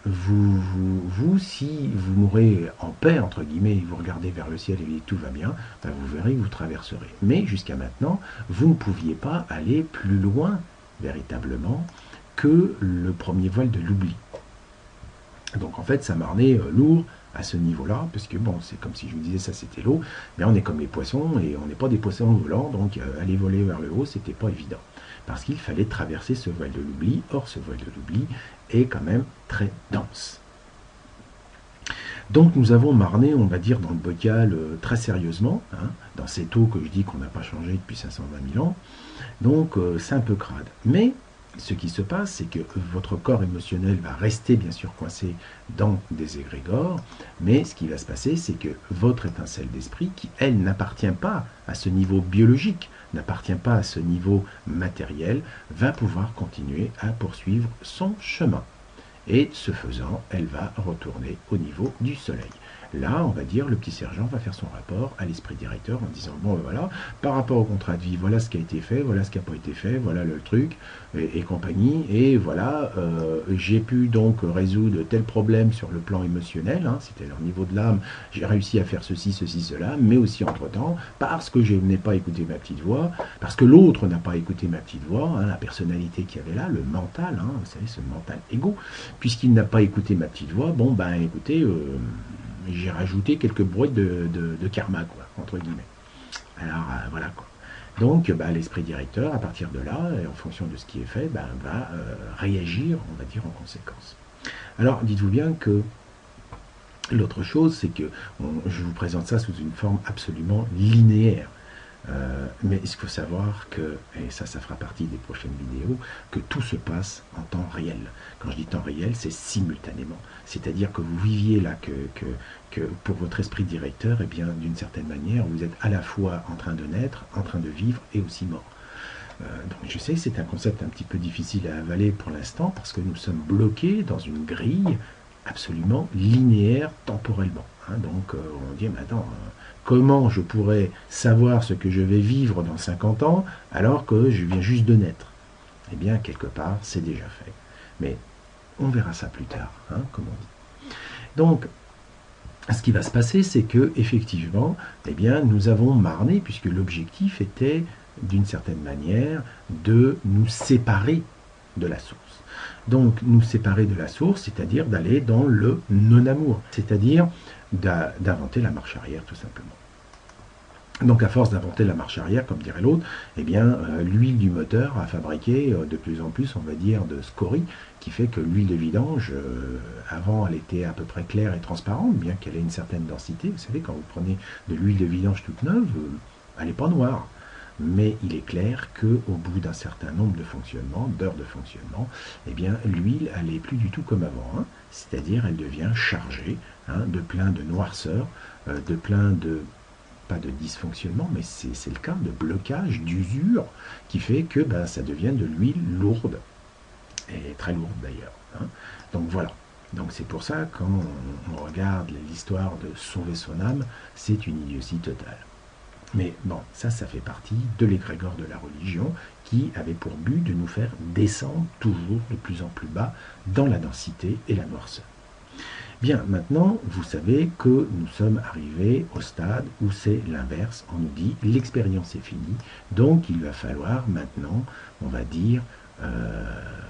vous, vous, vous, si vous mourrez en paix, entre guillemets, et vous regardez vers le ciel et vous dites tout va bien, ben vous verrez que vous traverserez. Mais jusqu'à maintenant, vous ne pouviez pas aller plus loin, véritablement, que le premier voile de l'oubli. Donc en fait, ça marnait euh, lourd à ce niveau-là, parce que bon, c'est comme si je vous disais ça c'était l'eau, mais on est comme les poissons, et on n'est pas des poissons volants, donc euh, aller voler vers le haut, c'était pas évident. Parce qu'il fallait traverser ce voile de l'oubli, or ce voile de l'oubli est quand même très dense. Donc nous avons marné, on va dire, dans le bocal euh, très sérieusement, hein, dans cette eau que je dis qu'on n'a pas changé depuis cinq cent vingt mille ans, donc euh, c'est un peu crade. Mais ce qui se passe, c'est que votre corps émotionnel va rester bien sûr coincé dans des égrégores, mais ce qui va se passer, c'est que votre étincelle d'esprit, qui elle n'appartient pas à ce niveau biologique, n'appartient pas à ce niveau matériel, va pouvoir continuer à poursuivre son chemin. Et ce faisant, elle va retourner au niveau du soleil. Là, on va dire, le petit sergent va faire son rapport à l'esprit directeur en disant, bon ben voilà, par rapport au contrat de vie, voilà ce qui a été fait, voilà ce qui n'a pas été fait, voilà le truc, et, et compagnie, et voilà, euh, j'ai pu donc résoudre tel problème sur le plan émotionnel, hein, c'était leur niveau de l'âme, j'ai réussi à faire ceci, ceci, cela, mais aussi entre-temps, parce que je n'ai pas écouté ma petite voix, parce que l'autre n'a pas écouté ma petite voix, hein, la personnalité qu'il y avait là, le mental, hein, vous savez, ce mental égo, puisqu'il n'a pas écouté ma petite voix, bon ben écoutez, euh, j'ai rajouté quelques brouettes de, de, de karma, quoi, entre guillemets. Alors, euh, voilà, quoi. Donc, bah, l'esprit directeur, à partir de là, et en fonction de ce qui est fait, bah, va euh, réagir, on va dire, en conséquence. Alors, dites-vous bien que l'autre chose, c'est que on, je vous présente ça sous une forme absolument linéaire. Euh, mais il faut savoir que, et ça, ça fera partie des prochaines vidéos, que tout se passe en temps réel. Quand je dis temps réel, c'est simultanément. C'est-à-dire que vous viviez là, que, que, que pour votre esprit directeur, et eh bien d'une certaine manière, vous êtes à la fois en train de naître, en train de vivre et aussi mort. Euh, donc je sais que c'est un concept un petit peu difficile à avaler pour l'instant, parce que nous sommes bloqués dans une grille absolument linéaire temporellement. Hein. Donc euh, on dit, mais attends, euh, comment je pourrais savoir ce que je vais vivre dans cinquante ans alors que je viens juste de naître? Eh bien, quelque part, c'est déjà fait. Mais on verra ça plus tard, hein, comme on dit. Donc, ce qui va se passer, c'est que effectivement, eh bien, nous avons marné, puisque l'objectif était, d'une certaine manière, de nous séparer de la source. Donc, nous séparer de la source, c'est-à-dire d'aller dans le non-amour, c'est-à-dire d'inventer la marche arrière, tout simplement. Donc à force d'inventer la marche arrière, comme dirait l'autre, eh bien euh, l'huile du moteur a fabriqué euh, de plus en plus, on va dire, de scories, qui fait que l'huile de vidange, euh, avant elle était à peu près claire et transparente, bien qu'elle ait une certaine densité. Vous savez, quand vous prenez de l'huile de vidange toute neuve, euh, elle n'est pas noire. Mais il est clair qu'au bout d'un certain nombre de fonctionnements, d'heures de fonctionnement, eh bien l'huile, elle n'est plus du tout comme avant. Hein. C'est-à-dire, elle devient chargée hein, de plein de noirceur, euh, de plein de... pas de dysfonctionnement, mais c'est le cas de blocage, d'usure, qui fait que ben, ça devient de l'huile lourde, et très lourde d'ailleurs. Hein. Donc voilà. Donc c'est pour ça, quand on, on regarde l'histoire de sauver son âme, c'est une idiotie totale. Mais bon, ça, ça fait partie de l'égrégore de la religion, qui avait pour but de nous faire descendre toujours de plus en plus bas dans la densité et la noirceur. Bien, maintenant, vous savez que nous sommes arrivés au stade où c'est l'inverse. On nous dit, l'expérience est finie, donc il va falloir maintenant, on va dire, euh,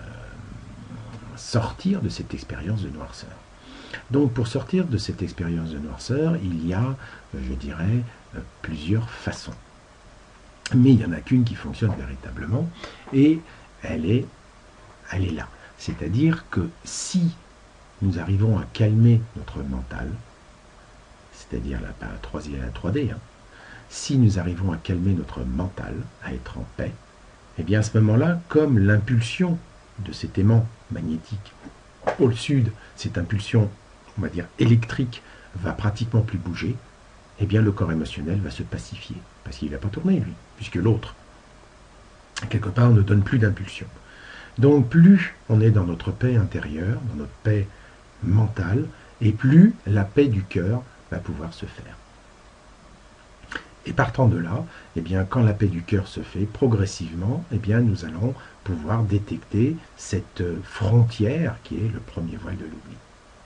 sortir de cette expérience de noirceur. Donc, pour sortir de cette expérience de noirceur, il y a, je dirais, plusieurs façons. Mais il n'y en a qu'une qui fonctionne véritablement, et elle est, elle est là. C'est-à-dire que si nous arrivons à calmer notre mental, c'est-à-dire la, la trois D, hein, si nous arrivons à calmer notre mental, à être en paix, eh bien à ce moment-là, comme l'impulsion de cet aimant magnétique pôle sud, cette impulsion, on va dire électrique, va pratiquement plus bouger, eh bien le corps émotionnel va se pacifier, parce qu'il ne va pas tourner, lui, puisque l'autre, quelque part, ne donne plus d'impulsion. Donc plus on est dans notre paix intérieure, dans notre paix mentale, et plus la paix du cœur va pouvoir se faire. Et partant de là, eh bien, quand la paix du cœur se fait progressivement, eh bien, nous allons pouvoir détecter cette frontière qui est le premier voile de l'oubli.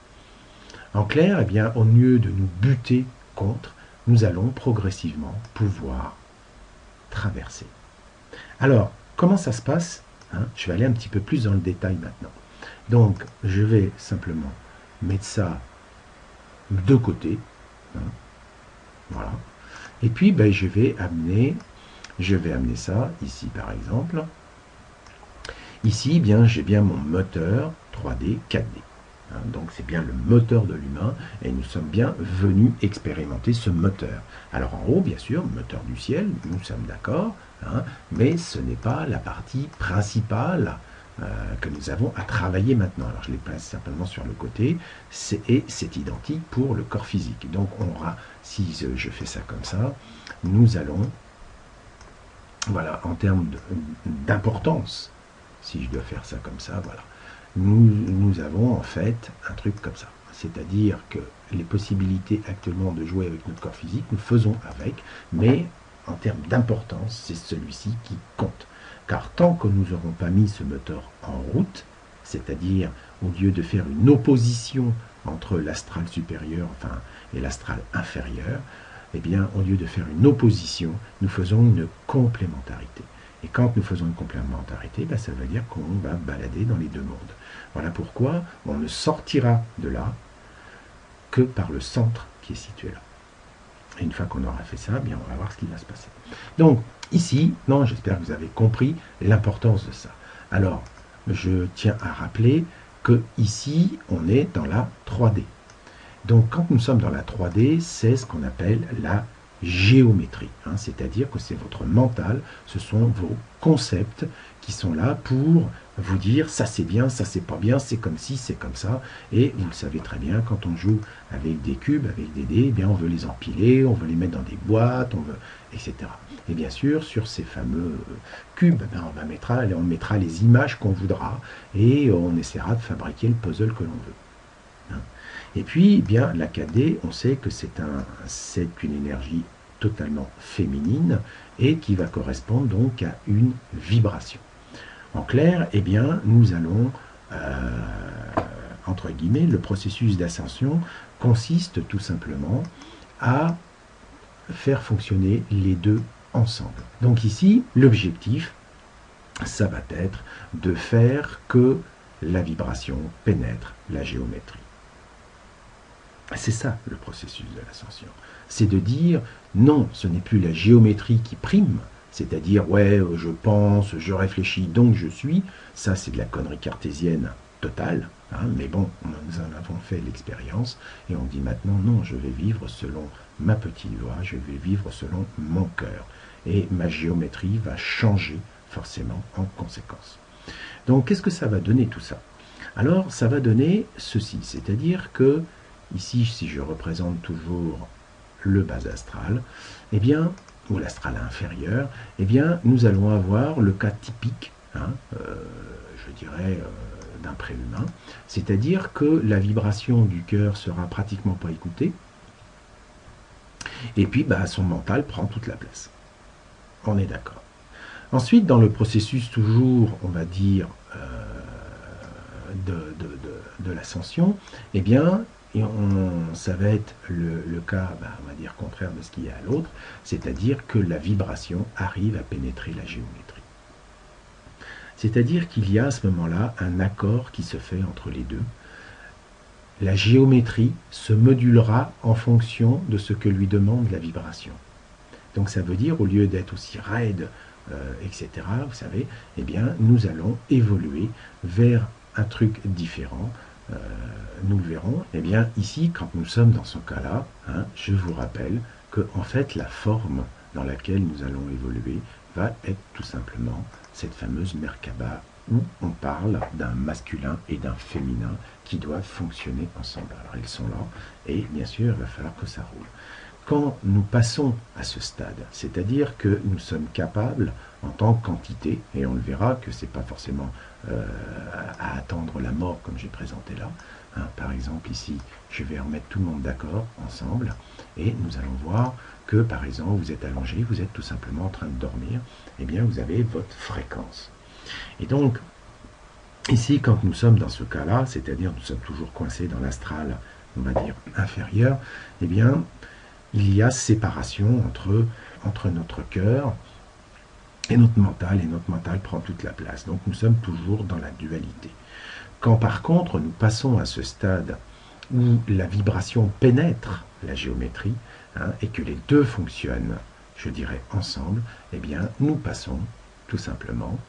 En clair, eh bien, au lieu de nous buter contre, nous allons progressivement pouvoir traverser. Alors, comment ça se passe, hein? Je vais aller un petit peu plus dans le détail maintenant. Donc, je vais simplement mettre ça de côté. Hein, voilà. Et puis, ben, je vais amener, je vais amener ça ici, par exemple. Ici, bien, j'ai bien mon moteur trois D, quatre D. Hein, donc, c'est bien le moteur de l'humain et nous sommes bien venus expérimenter ce moteur. Alors, en haut, bien sûr, moteur du ciel, nous sommes d'accord, hein, mais ce n'est pas la partie principale euh, que nous avons à travailler maintenant. Alors, je les place simplement sur le côté et c'est identique pour le corps physique. Donc, on aura, si je fais ça comme ça, nous allons, voilà, en termes d'importance, si je dois faire ça comme ça, voilà. Nous, nous avons en fait un truc comme ça. C'est-à-dire que les possibilités actuellement de jouer avec notre corps physique, nous faisons avec, mais en termes d'importance, c'est celui-ci qui compte. Car tant que nous n'aurons pas mis ce moteur en route, c'est-à-dire au lieu de faire une opposition entre l'astral supérieur enfin, et l'astral inférieur, eh bien, au lieu de faire une opposition, nous faisons une complémentarité. Et quand nous faisons une complémentarité, ben, ça veut dire qu'on va balader dans les deux mondes. Voilà pourquoi on ne sortira de là que par le centre qui est situé là. Et une fois qu'on aura fait ça, bien, on va voir ce qui va se passer. Donc, ici, non, j'espère que vous avez compris l'importance de ça. Alors, je tiens à rappeler que ici, on est dans la trois D. Donc, quand nous sommes dans la trois D, c'est ce qu'on appelle la géométrie, hein, c'est-à-dire que c'est votre mental, ce sont vos concepts qui sont là pour vous dire ça c'est bien, ça c'est pas bien, c'est comme ci, c'est comme ça, et vous le savez très bien, quand on joue avec des cubes, avec des dés, eh bien on veut les empiler, on veut les mettre dans des boîtes, on veut, et cetera. Et bien sûr, sur ces fameux cubes, ben, on, va mettre, on mettra les images qu'on voudra, et on essaiera de fabriquer le puzzle que l'on veut. Hein. Et puis, eh bien, la quatre D, on sait que c'est un, c'est une énergie totalement féminine et qui va correspondre donc à une vibration. En clair, eh bien, nous allons, euh, entre guillemets, le processus d'ascension consiste tout simplement à faire fonctionner les deux ensemble. Donc ici, l'objectif, ça va être de faire que la vibration pénètre la géométrie. C'est ça le processus de l'ascension. C'est de dire, non, ce n'est plus la géométrie qui prime, c'est-à-dire, ouais, je pense, je réfléchis, donc je suis. Ça, c'est de la connerie cartésienne totale. Hein, mais bon, nous en avons fait l'expérience et on dit maintenant, non, je vais vivre selon ma petite voix, je vais vivre selon mon cœur. Et ma géométrie va changer forcément en conséquence. Donc, qu'est-ce que ça va donner tout ça? Alors, ça va donner ceci, c'est-à-dire que ici, si je représente toujours le bas astral, eh bien, ou l'astral inférieur, eh bien, nous allons avoir le cas typique, hein, euh, je dirais, euh, d'un préhumain, c'est-à-dire que la vibration du cœur sera pratiquement pas écoutée, et puis bah, son mental prend toute la place. On est d'accord. Ensuite, dans le processus toujours, on va dire, euh, de, de, de, de l'ascension, eh bien, et on, ça va être le, le cas, ben, on va dire, contraire de ce qu'il y a à l'autre, c'est-à-dire que la vibration arrive à pénétrer la géométrie. C'est-à-dire qu'il y a à ce moment-là un accord qui se fait entre les deux. La géométrie se modulera en fonction de ce que lui demande la vibration. Donc ça veut dire, au lieu d'être aussi raide, euh, et cetera, vous savez, eh bien, nous allons évoluer vers un truc différent. Euh, nous le verrons. Eh bien, ici, quand nous sommes dans ce cas-là, hein, je vous rappelle que, en fait, la forme dans laquelle nous allons évoluer va être tout simplement cette fameuse Merkaba où on parle d'un masculin et d'un féminin qui doivent fonctionner ensemble. Alors, ils sont là et, bien sûr, il va falloir que ça roule. Quand nous passons à ce stade, c'est-à-dire que nous sommes capables, en tant qu'entité, et on le verra que ce n'est pas forcément euh, à attendre la mort comme j'ai présenté là, Hein, par exemple, ici, je vais remettre tout le monde d'accord ensemble, et nous allons voir que, par exemple, vous êtes allongé, vous êtes tout simplement en train de dormir, et bien vous avez votre fréquence. Et donc, ici, quand nous sommes dans ce cas-là, c'est-à-dire nous sommes toujours coincés dans l'astral, on va dire, inférieur, eh bien, il y a séparation entre, entre notre cœur et notre mental, et notre mental prend toute la place. Donc nous sommes toujours dans la dualité. Quand par contre nous passons à ce stade où la vibration pénètre la géométrie, hein, et que les deux fonctionnent, je dirais, ensemble, eh bien nous passons tout simplement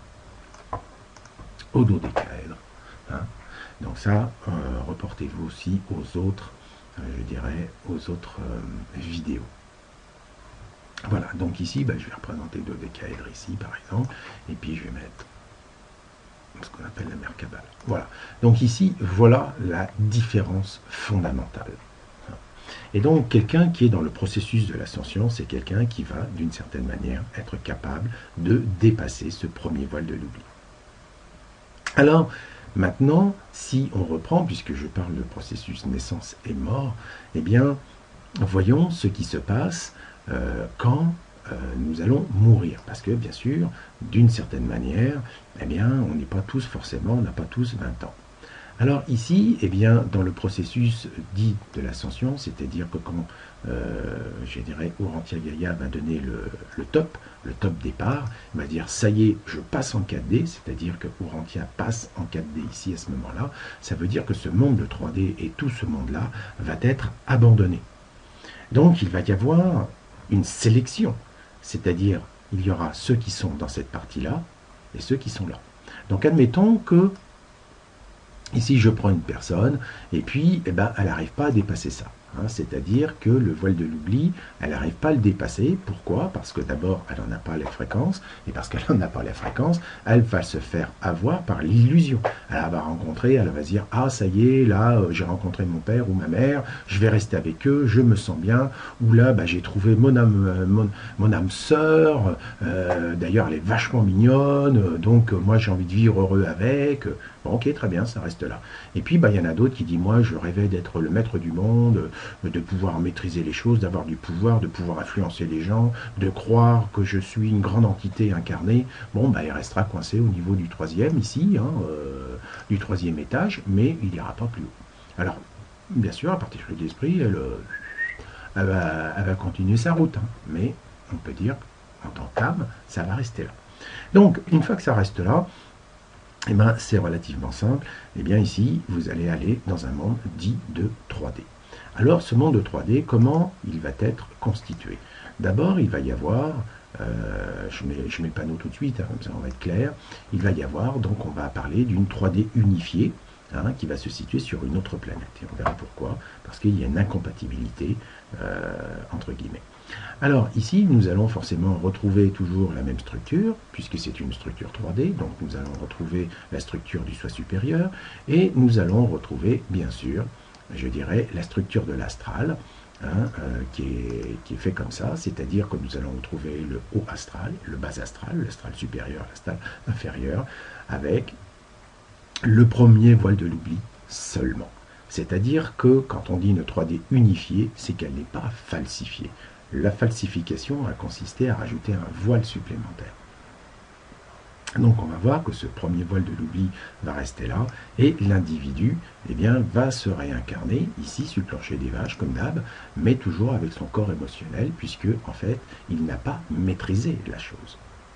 au dodécaèdre. Hein. Donc ça, euh, reportez-vous aussi aux autres, euh, je dirais, aux autres euh, vidéos. Voilà, donc ici, ben, je vais représenter le dodécaèdre ici, par exemple, et puis je vais mettre ce qu'on appelle la Merkabah. Voilà, donc ici, voilà la différence fondamentale. Et donc, quelqu'un qui est dans le processus de l'ascension, c'est quelqu'un qui va, d'une certaine manière, être capable de dépasser ce premier voile de l'oubli. Alors, maintenant, si on reprend, puisque je parle de processus naissance et mort, eh bien, voyons ce qui se passe euh, quand euh, nous allons mourir. Parce que, bien sûr, d'une certaine manière, eh bien, on n'est pas tous forcément, on n'a pas tous vingt ans. Alors ici, eh bien, dans le processus dit de l'ascension, c'est-à-dire que quand, euh, je dirais, Urantia Gaïa va donner le, le top, le top départ, il va dire, ça y est, je passe en quatre D, c'est-à-dire que Urantia passe en quatre D ici à ce moment-là, ça veut dire que ce monde de trois D et tout ce monde-là va être abandonné. Donc il va y avoir une sélection, c'est-à-dire, il y aura ceux qui sont dans cette partie-là et ceux qui sont là. Donc admettons que ici, je prends une personne, et puis, eh ben, elle n'arrive pas à dépasser ça. Hein, c'est-à-dire que le voile de l'oubli, elle n'arrive pas à le dépasser. Pourquoi? Parce que d'abord, elle n'en a pas les fréquences, et parce qu'elle n'en a pas les fréquences, elle va se faire avoir par l'illusion. Elle va rencontrer, elle va dire, ah, ça y est, là, j'ai rencontré mon père ou ma mère, je vais rester avec eux, je me sens bien, ou là, bah, j'ai trouvé mon âme, mon, mon âme sœur, euh, d'ailleurs, elle est vachement mignonne, donc moi, j'ai envie de vivre heureux avec. Bon, ok, très bien, ça reste là. Et puis, bah, il y en a d'autres qui disent, moi, je rêvais d'être le maître du monde, de pouvoir maîtriser les choses, d'avoir du pouvoir, de pouvoir influencer les gens, de croire que je suis une grande entité incarnée. Bon, bah, il restera coincé au niveau du troisième, ici, hein, euh, du troisième étage, mais il n'ira pas plus haut. Alors, bien sûr, à partir de l'esprit, elle, euh, elle, va, elle va continuer sa route, hein, mais on peut dire, en tant qu'âme, ça va rester là. Donc, une fois que ça reste là, eh ben, c'est relativement simple. Eh bien, ici, vous allez aller dans un monde dit de trois D. Alors, ce monde de trois D, comment il va être constitué? D'abord, il va y avoir, euh, je mets, je mets le panneau tout de suite, hein, comme ça on va être clair, il va y avoir, donc on va parler d'une trois D unifiée, hein, qui va se situer sur une autre planète. Et on verra pourquoi, parce qu'il y a une incompatibilité, euh, entre guillemets. Alors ici, nous allons forcément retrouver toujours la même structure, puisque c'est une structure trois D, donc nous allons retrouver la structure du soi supérieur, et nous allons retrouver, bien sûr, je dirais, la structure de l'astral, hein, euh, qui, est, qui est fait comme ça, c'est-à-dire que nous allons retrouver le haut astral, le bas astral, l'astral supérieur, l'astral inférieur, avec le premier voile de l'oubli seulement. C'est-à-dire que quand on dit une trois D unifiée, c'est qu'elle n'est pas falsifiée. La falsification a consisté à rajouter un voile supplémentaire. Donc on va voir que ce premier voile de l'oubli va rester là, et l'individu, eh bien, va se réincarner ici sur le plancher des vaches, comme d'hab, mais toujours avec son corps émotionnel, puisque en fait, il n'a pas maîtrisé la chose.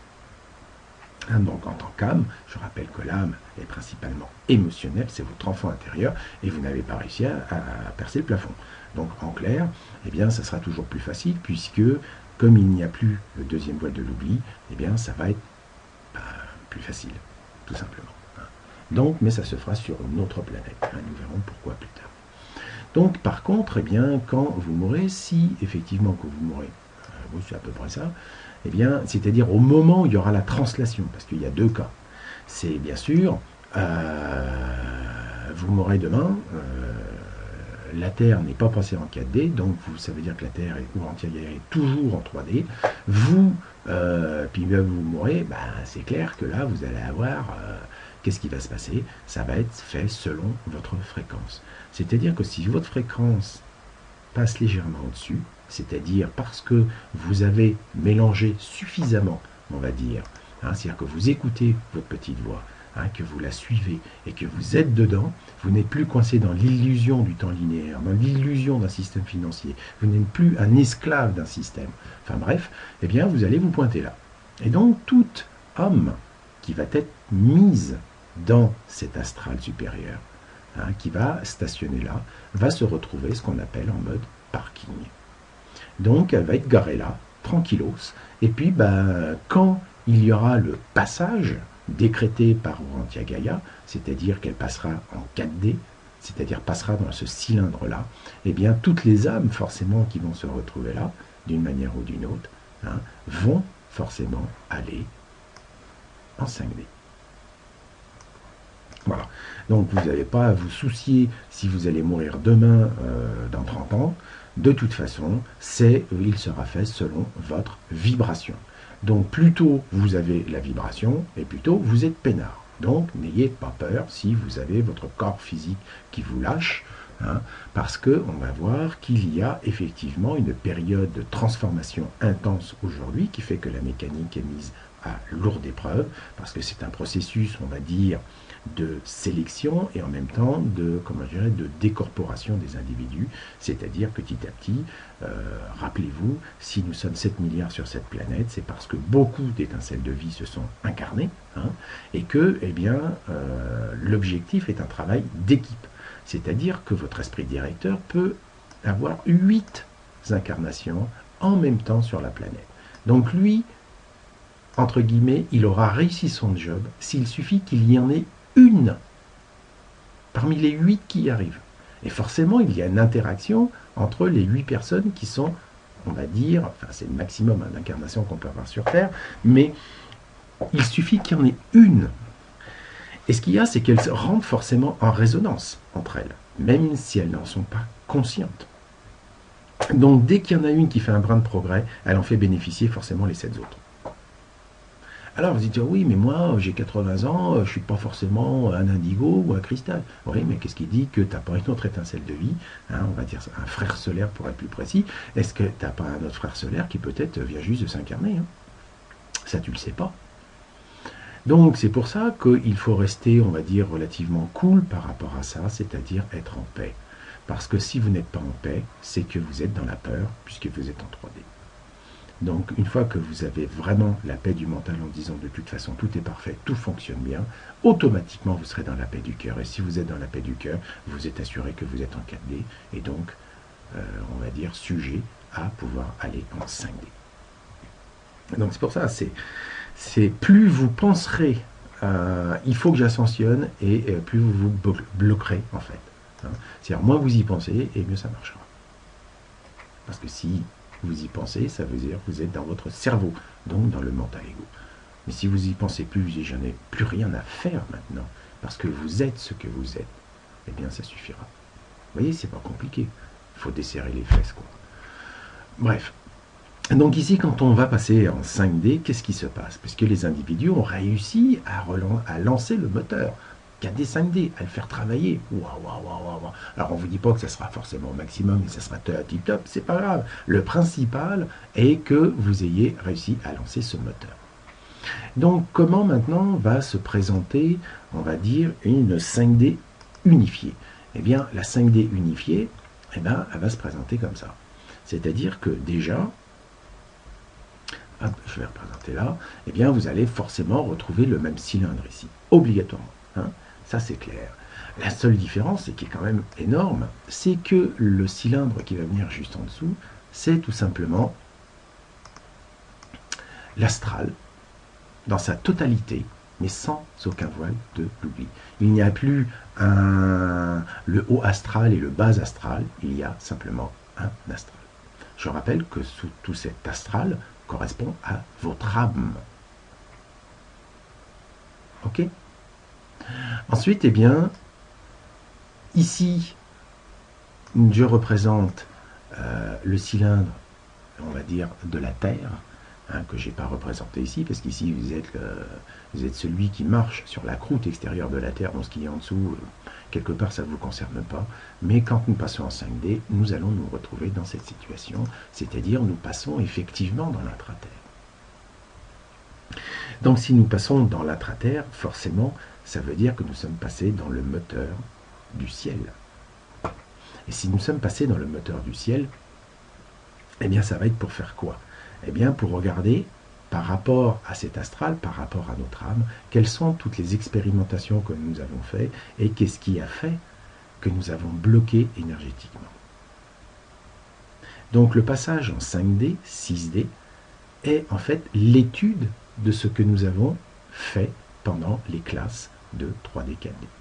Hein, donc en tant qu'âme, je rappelle que l'âme est principalement émotionnelle, c'est votre enfant intérieur, et vous n'avez pas réussi à, à percer le plafond. Donc en clair, eh bien, ça sera toujours plus facile, puisque comme il n'y a plus le deuxième voile de l'oubli, eh bien, ça va être bah, plus facile, tout simplement. Hein. Donc, mais ça se fera sur une autre planète. Hein, nous verrons pourquoi plus tard. Donc, par contre, eh bien, quand vous mourrez, si effectivement que vous mourrez, euh, oui, c'est à peu près ça, eh bien, c'est-à-dire au moment où il y aura la translation, parce qu'il y a deux cas. C'est bien sûr, euh, vous mourrez demain, euh, la Terre n'est pas passée en quatre D, donc vous, ça veut dire que la Terre est, ou entière est toujours en trois D. Vous, euh, puis ben, vous mourrez, ben, c'est clair que là, vous allez avoir euh, qu'est-ce qui va se passer? Ça va être fait selon votre fréquence. C'est-à-dire que si votre fréquence passe légèrement au-dessus, c'est-à-dire parce que vous avez mélangé suffisamment, on va dire, hein, c'est-à-dire que vous écoutez votre petite voix, hein, que vous la suivez et que vous êtes dedans, vous n'êtes plus coincé dans l'illusion du temps linéaire, dans l'illusion d'un système financier, vous n'êtes plus un esclave d'un système. Enfin bref, eh bien vous allez vous pointer là. Et donc tout homme qui va être mise dans cet astral supérieur, hein, qui va stationner là, va se retrouver ce qu'on appelle en mode parking. Donc elle va être garée là, tranquillos, et puis ben, quand il y aura le passage décrété par Urantia Gaïa, c'est-à-dire qu'elle passera en quatre D, c'est-à-dire passera dans ce cylindre-là, eh bien toutes les âmes forcément qui vont se retrouver là, d'une manière ou d'une autre, hein, vont forcément aller en cinq D. Voilà. Donc vous n'avez pas à vous soucier si vous allez mourir demain euh, dans trente ans. De toute façon, c'est, il sera fait selon votre vibration. Donc plus tôt vous avez la vibration, et plus tôt vous êtes peinard. Donc n'ayez pas peur si vous avez votre corps physique qui vous lâche, hein, parce qu'on va voir qu'il y a effectivement une période de transformation intense aujourd'hui qui fait que la mécanique est mise à lourde épreuve, parce que c'est un processus, on va dire, de sélection et en même temps de, comment je dirais, de décorporation des individus, c'est-à-dire petit à petit, euh, rappelez-vous, si nous sommes sept milliards sur cette planète, c'est parce que beaucoup d'étincelles de vie se sont incarnées, hein, et que, eh bien, euh, l'objectif est un travail d'équipe, c'est-à-dire que votre esprit directeur peut avoir huit incarnations en même temps sur la planète. Donc lui, entre guillemets, il aura réussi son job s'il suffit qu'il y en ait une parmi les huit qui y arrivent. Et forcément, il y a une interaction entre les huit personnes qui sont, on va dire, enfin c'est le maximum hein, d'incarnation qu'on peut avoir sur Terre, mais il suffit qu'il y en ait une. Et ce qu'il y a, c'est qu'elles rentrent forcément en résonance entre elles, même si elles n'en sont pas conscientes. Donc dès qu'il y en a une qui fait un brin de progrès, elle en fait bénéficier forcément les sept autres. Alors vous dites, oui, mais moi, j'ai quatre-vingts ans, je ne suis pas forcément un indigo ou un cristal. Oui, mais qu'est-ce qui dit que tu n'as pas une autre étincelle de vie, hein, on va dire un frère solaire pour être plus précis. Est-ce que tu n'as pas un autre frère solaire qui peut-être vient juste de s'incarner, hein? Ça, tu ne le sais pas. Donc c'est pour ça qu'il faut rester, on va dire, relativement cool par rapport à ça, c'est-à-dire être en paix. Parce que si vous n'êtes pas en paix, c'est que vous êtes dans la peur, puisque vous êtes en trois D. Donc une fois que vous avez vraiment la paix du mental en disant de toute façon tout est parfait, tout fonctionne bien, automatiquement vous serez dans la paix du cœur. Et si vous êtes dans la paix du cœur, vous êtes assuré que vous êtes en quatre D et donc, euh, on va dire, sujet à pouvoir aller en cinq D. Donc c'est pour ça, c'est, c'est plus vous penserez, euh, il faut que j'ascensionne, et euh, plus vous vous bloquerez en fait. Hein. C'est-à-dire moins vous y pensez et mieux ça marchera. Parce que si vous y pensez, ça veut dire que vous êtes dans votre cerveau, donc dans le mental ego. Mais si vous y pensez plus, et j'en ai plus rien à faire maintenant, parce que vous êtes ce que vous êtes, eh bien ça suffira. Vous voyez, c'est pas compliqué. Il faut desserrer les fesses, quoi. Bref. Donc ici, quand on va passer en cinq D, qu'est-ce qui se passe? Parce que les individus ont réussi à, relan à lancer le moteur. quatre D, cinq D, à le faire travailler. Waouh, waouh, waouh, waouh. Alors on ne vous dit pas que ça sera forcément au maximum et ça sera tip top, c'est pas grave. Le principal est que vous ayez réussi à lancer ce moteur. Donc comment maintenant va se présenter, on va dire, une cinq D unifiée? Eh bien la cinq D unifiée, eh bien, elle va se présenter comme ça. C'est-à-dire que déjà, hop, je vais représenter là, eh bien vous allez forcément retrouver le même cylindre ici, obligatoirement. Hein. Ça, c'est clair. La seule différence, et qui est quand même énorme, c'est que le cylindre qui va venir juste en dessous, c'est tout simplement l'astral, dans sa totalité, mais sans aucun voile de l'oubli. Il n'y a plus un, le haut astral et le bas astral, il y a simplement un astral. Je rappelle que sous tout cet astral correspond à votre âme. Ok ? Ensuite, eh bien, ici, je représente euh, le cylindre, on va dire, de la Terre, hein, que je n'ai pas représenté ici, parce qu'ici vous êtes, euh, vous êtes celui qui marche sur la croûte extérieure de la Terre, donc ce qui est en dessous, euh, quelque part ça ne vous concerne pas, mais quand nous passons en cinq D, nous allons nous retrouver dans cette situation, c'est-à-dire nous passons effectivement dans l'intra-terre. Donc si nous passons dans l'intra-terre, forcément, ça veut dire que nous sommes passés dans le moteur du ciel. Et si nous sommes passés dans le moteur du ciel, eh bien ça va être pour faire quoi? Eh bien pour regarder par rapport à cet astral, par rapport à notre âme, quelles sont toutes les expérimentations que nous avons faites et qu'est-ce qui a fait que nous avons bloqué énergétiquement. Donc le passage en cinq D, six D, est en fait l'étude de ce que nous avons fait pendant les classes de trois D, quatre D.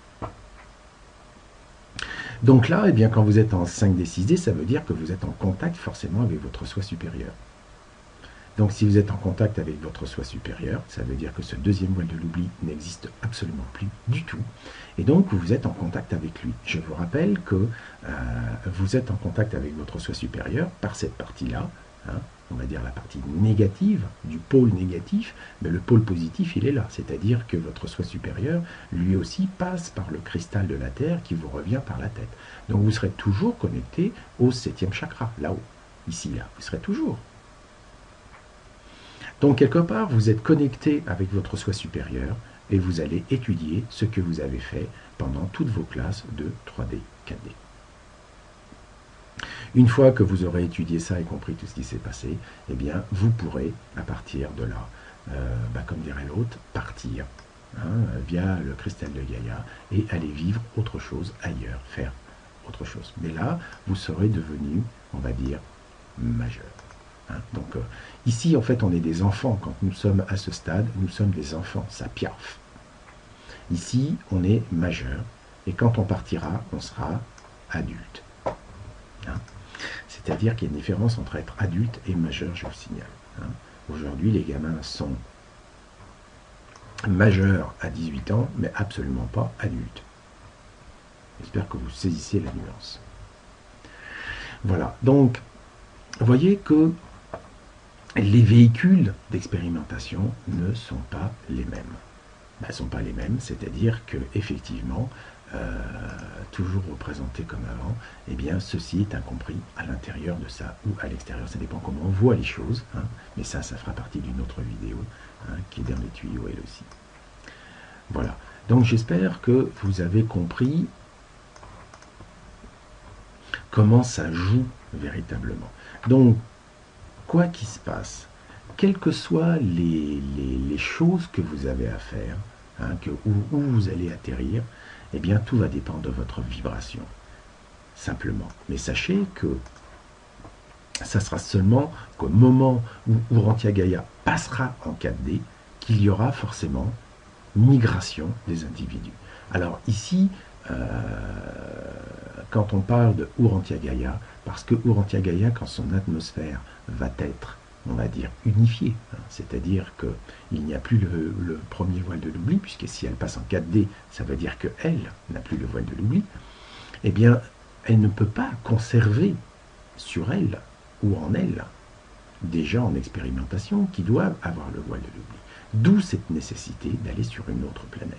Donc là, eh bien, quand vous êtes en cinq D, six D, ça veut dire que vous êtes en contact forcément avec votre soi supérieur. Donc si vous êtes en contact avec votre soi supérieur, ça veut dire que ce deuxième voile de l'oubli n'existe absolument plus du tout. Et donc vous êtes en contact avec lui. Je vous rappelle que euh, vous êtes en contact avec votre soi supérieur par cette partie-là, hein, on va dire la partie négative, du pôle négatif, mais le pôle positif, il est là. C'est-à-dire que votre soi supérieur, lui aussi, passe par le cristal de la Terre qui vous revient par la tête. Donc vous serez toujours connecté au septième chakra, là-haut, ici, là. Vous serez toujours. Donc, quelque part, vous êtes connecté avec votre soi supérieur et vous allez étudier ce que vous avez fait pendant toutes vos classes de trois D, quatre D. Une fois que vous aurez étudié ça et compris tout ce qui s'est passé, eh bien, vous pourrez, à partir de là, euh, bah, comme dirait l'autre, partir hein, via le cristal de Gaïa et aller vivre autre chose ailleurs, faire autre chose. Mais là, vous serez devenu, on va dire, majeur. Hein, donc, euh, ici, en fait, on est des enfants. Quand nous sommes à ce stade, nous sommes des enfants, ça piaffe. Ici, on est majeur. Et quand on partira, on sera adulte. Hein. C'est-à-dire qu'il y a une différence entre être adulte et majeur, je vous signale. Hein. Aujourd'hui, les gamins sont majeurs à dix-huit ans, mais absolument pas adultes. J'espère que vous saisissez la nuance. Voilà, donc, vous voyez que les véhicules d'expérimentation ne sont pas les mêmes. Ben, ne sont pas les mêmes, c'est-à-dire que effectivement, euh, toujours représenté comme avant, eh bien, ceci est incompris à l'intérieur de ça ou à l'extérieur. Ça dépend comment on voit les choses, hein, mais ça, ça fera partie d'une autre vidéo hein, qui est dans les tuyaux elle aussi. Voilà. Donc, j'espère que vous avez compris comment ça joue véritablement. Donc, quoi qu'il se passe, quelles que soient les, les, les choses que vous avez à faire, hein, que, où, où vous allez atterrir, eh bien tout va dépendre de votre vibration, simplement. Mais sachez que ça sera seulement qu'au moment où Urantia Gaïa passera en quatre D, qu'il y aura forcément migration des individus. Alors ici, euh, quand on parle de Urantia Gaïa, parce que Urantia Gaïa, quand son atmosphère va être, on va dire, unifiée, hein, c'est-à-dire qu'il n'y a plus le, le premier voile de l'oubli, puisque si elle passe en quatre D, ça veut dire qu'elle n'a plus le voile de l'oubli, eh bien, elle ne peut pas conserver sur elle ou en elle des gens en expérimentation qui doivent avoir le voile de l'oubli. D'où cette nécessité d'aller sur une autre planète.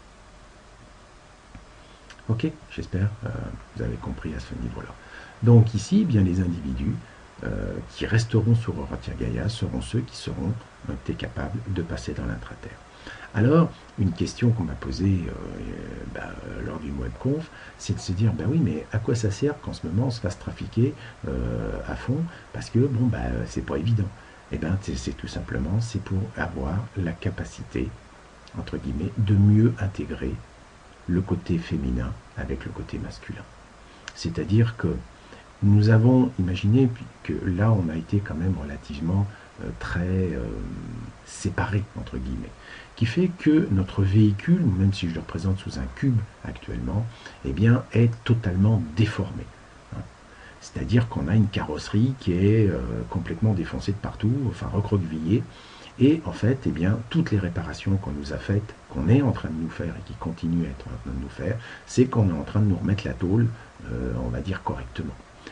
Ok, j'espère que euh, vous avez compris à ce niveau-là. Donc ici, bien les individus euh, qui resteront sur Urantia Gaïa seront ceux qui seront euh, capables de passer dans l'intraterre. Alors, une question qu'on m'a posée euh, bah, lors du webconf, c'est de se dire, bah oui, mais à quoi ça sert qu'en ce moment on se fasse trafiquer euh, à fond, parce que bon, bah c'est pas évident. Eh bien, c'est tout simplement, c'est pour avoir la capacité, entre guillemets, de mieux intégrer le côté féminin avec le côté masculin. C'est-à-dire que nous avons imaginé que là, on a été quand même relativement euh, très euh, séparés, entre guillemets, qui fait que notre véhicule, même si je le représente sous un cube actuellement, eh bien, est totalement déformé. Hein. C'est-à-dire qu'on a une carrosserie qui est euh, complètement défoncée de partout, enfin recroquevillée, et en fait, eh bien, toutes les réparations qu'on nous a faites, qu'on est en train de nous faire et qui continuent à être en train de nous faire, c'est qu'on est en train de nous remettre la tôle, euh, on va dire, correctement.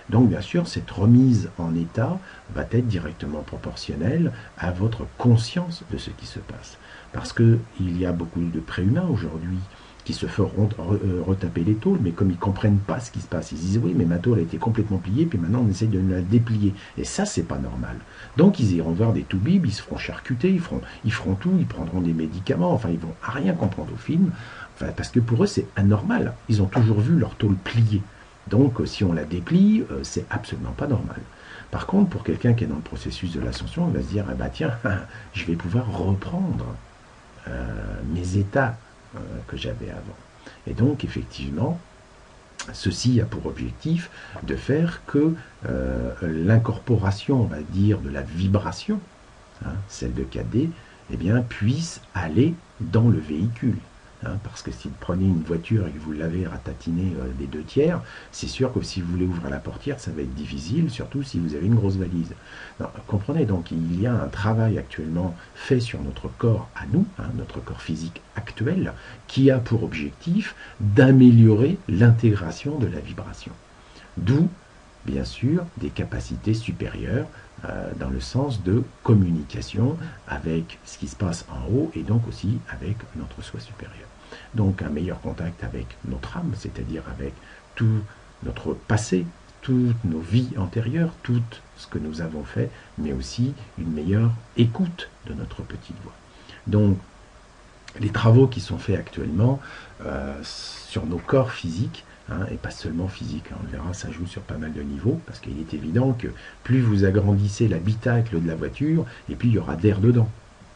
Donc bien sûr, cette remise en état va être directement proportionnelle à votre conscience de ce qui se passe. Parce qu'il y a beaucoup de préhumains aujourd'hui qui se feront retaper les tôles, mais comme ils ne comprennent pas ce qui se passe, ils disent oui, mais ma tôle a été complètement pliée, puis maintenant on essaye de la déplier. Et ça, c'est pas normal. Donc ils iront voir des toubibs, ils se feront charcuter, ils feront, ils feront tout, ils prendront des médicaments, enfin ils vont à rien comprendre au film, enfin, parce que pour eux c'est anormal. Ils ont toujours vu leur tôle pliée. Donc si on la déplie, c'est absolument pas normal. Par contre, pour quelqu'un qui est dans le processus de l'ascension, il va se dire, ah bah tiens, je vais pouvoir reprendre euh, mes états euh, que j'avais avant. Et donc, effectivement, ceci a pour objectif de faire que euh, l'incorporation, on va dire, de la vibration, hein, celle de quatre D, eh bien, puisse aller dans le véhicule. Hein, parce que si vous prenez une voiture et que vous l'avez ratatinée euh, des deux tiers, c'est sûr que si vous voulez ouvrir la portière, ça va être difficile, surtout si vous avez une grosse valise. Non, comprenez, donc il y a un travail actuellement fait sur notre corps à nous, hein, notre corps physique actuel, qui a pour objectif d'améliorer l'intégration de la vibration. D'où, bien sûr, des capacités supérieures euh, dans le sens de communication avec ce qui se passe en haut et donc aussi avec notre soi supérieur. Donc un meilleur contact avec notre âme, c'est-à-dire avec tout notre passé, toutes nos vies antérieures, tout ce que nous avons fait, mais aussi une meilleure écoute de notre petite voix. Donc les travaux qui sont faits actuellement euh, sur nos corps physiques, hein, et pas seulement physiques, hein, on verra, ça joue sur pas mal de niveaux, parce qu'il est évident que plus vous agrandissez l'habitacle de la voiture, et plus il y aura d'air dedans.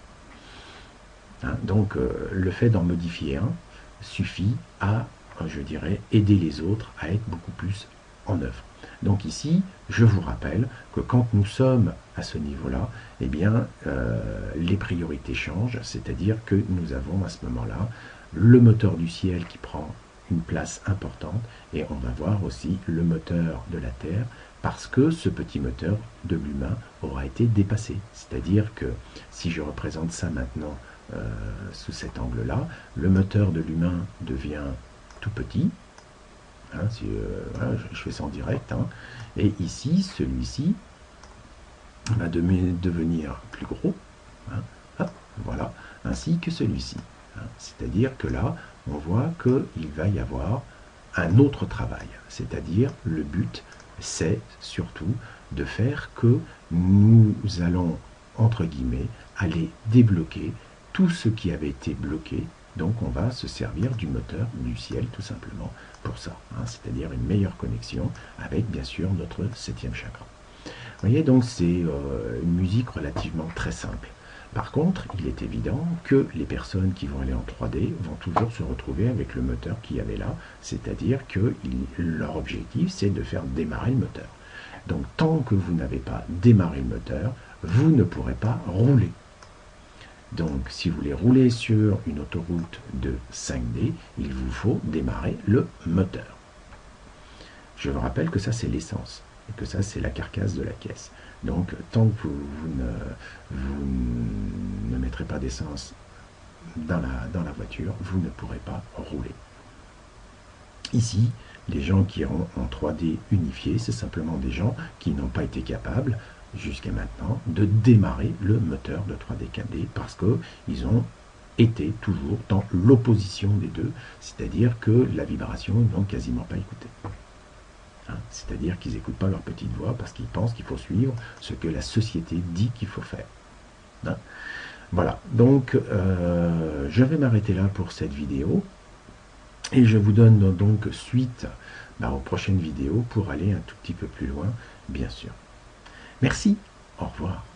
Hein, donc euh, le fait d'en modifier un suffit à, je dirais, aider les autres à être beaucoup plus en œuvre. Donc ici, je vous rappelle que quand nous sommes à ce niveau-là, eh bien, euh, les priorités changent, c'est-à-dire que nous avons à ce moment-là le moteur du ciel qui prend une place importante, et on va voir aussi le moteur de la Terre, parce que ce petit moteur de l'humain aura été dépassé. C'est-à-dire que si je représente ça maintenant euh, sous cet angle-là, le moteur de l'humain devient tout petit. Hein, si, euh, voilà, je, je fais ça en direct. Hein, et ici, celui-ci va de, devenir plus gros. Hein, hop, voilà, ainsi que celui-ci. Hein, c'est-à-dire que là, on voit qu'il va y avoir un autre travail. C'est-à-dire, le but, c'est surtout de faire que nous allons, entre guillemets, aller débloquer tout ce qui avait été bloqué. Donc on va se servir du moteur du ciel tout simplement pour ça, hein, c'est-à-dire une meilleure connexion avec bien sûr notre septième chakra. Vous voyez, donc c'est euh, une musique relativement très simple. Par contre, il est évident que les personnes qui vont aller en trois D vont toujours se retrouver avec le moteur qu'il y avait là, c'est-à-dire que il, leur objectif c'est de faire démarrer le moteur. Donc tant que vous n'avez pas démarré le moteur, vous ne pourrez pas rouler. Donc, si vous voulez rouler sur une autoroute de cinq D, il vous faut démarrer le moteur. Je vous rappelle que ça, c'est l'essence, et que ça, c'est la carcasse de la caisse. Donc, tant que vous, vous, ne, vous ne mettrez pas d'essence dans la, dans la voiture, vous ne pourrez pas rouler. Ici, les gens qui iront en trois D unifié, c'est simplement des gens qui n'ont pas été capables jusqu'à maintenant, de démarrer le moteur de trois D quatre D parce qu'ils ont été toujours dans l'opposition des deux, c'est-à-dire que la vibration, ils n'ont quasiment pas écouté. Hein, c'est-à-dire qu'ils n'écoutent pas leur petite voix parce qu'ils pensent qu'il faut suivre ce que la société dit qu'il faut faire. Hein, voilà, donc euh, je vais m'arrêter là pour cette vidéo et je vous donne donc suite bah, aux prochaines vidéos pour aller un tout petit peu plus loin, bien sûr. Merci, au revoir.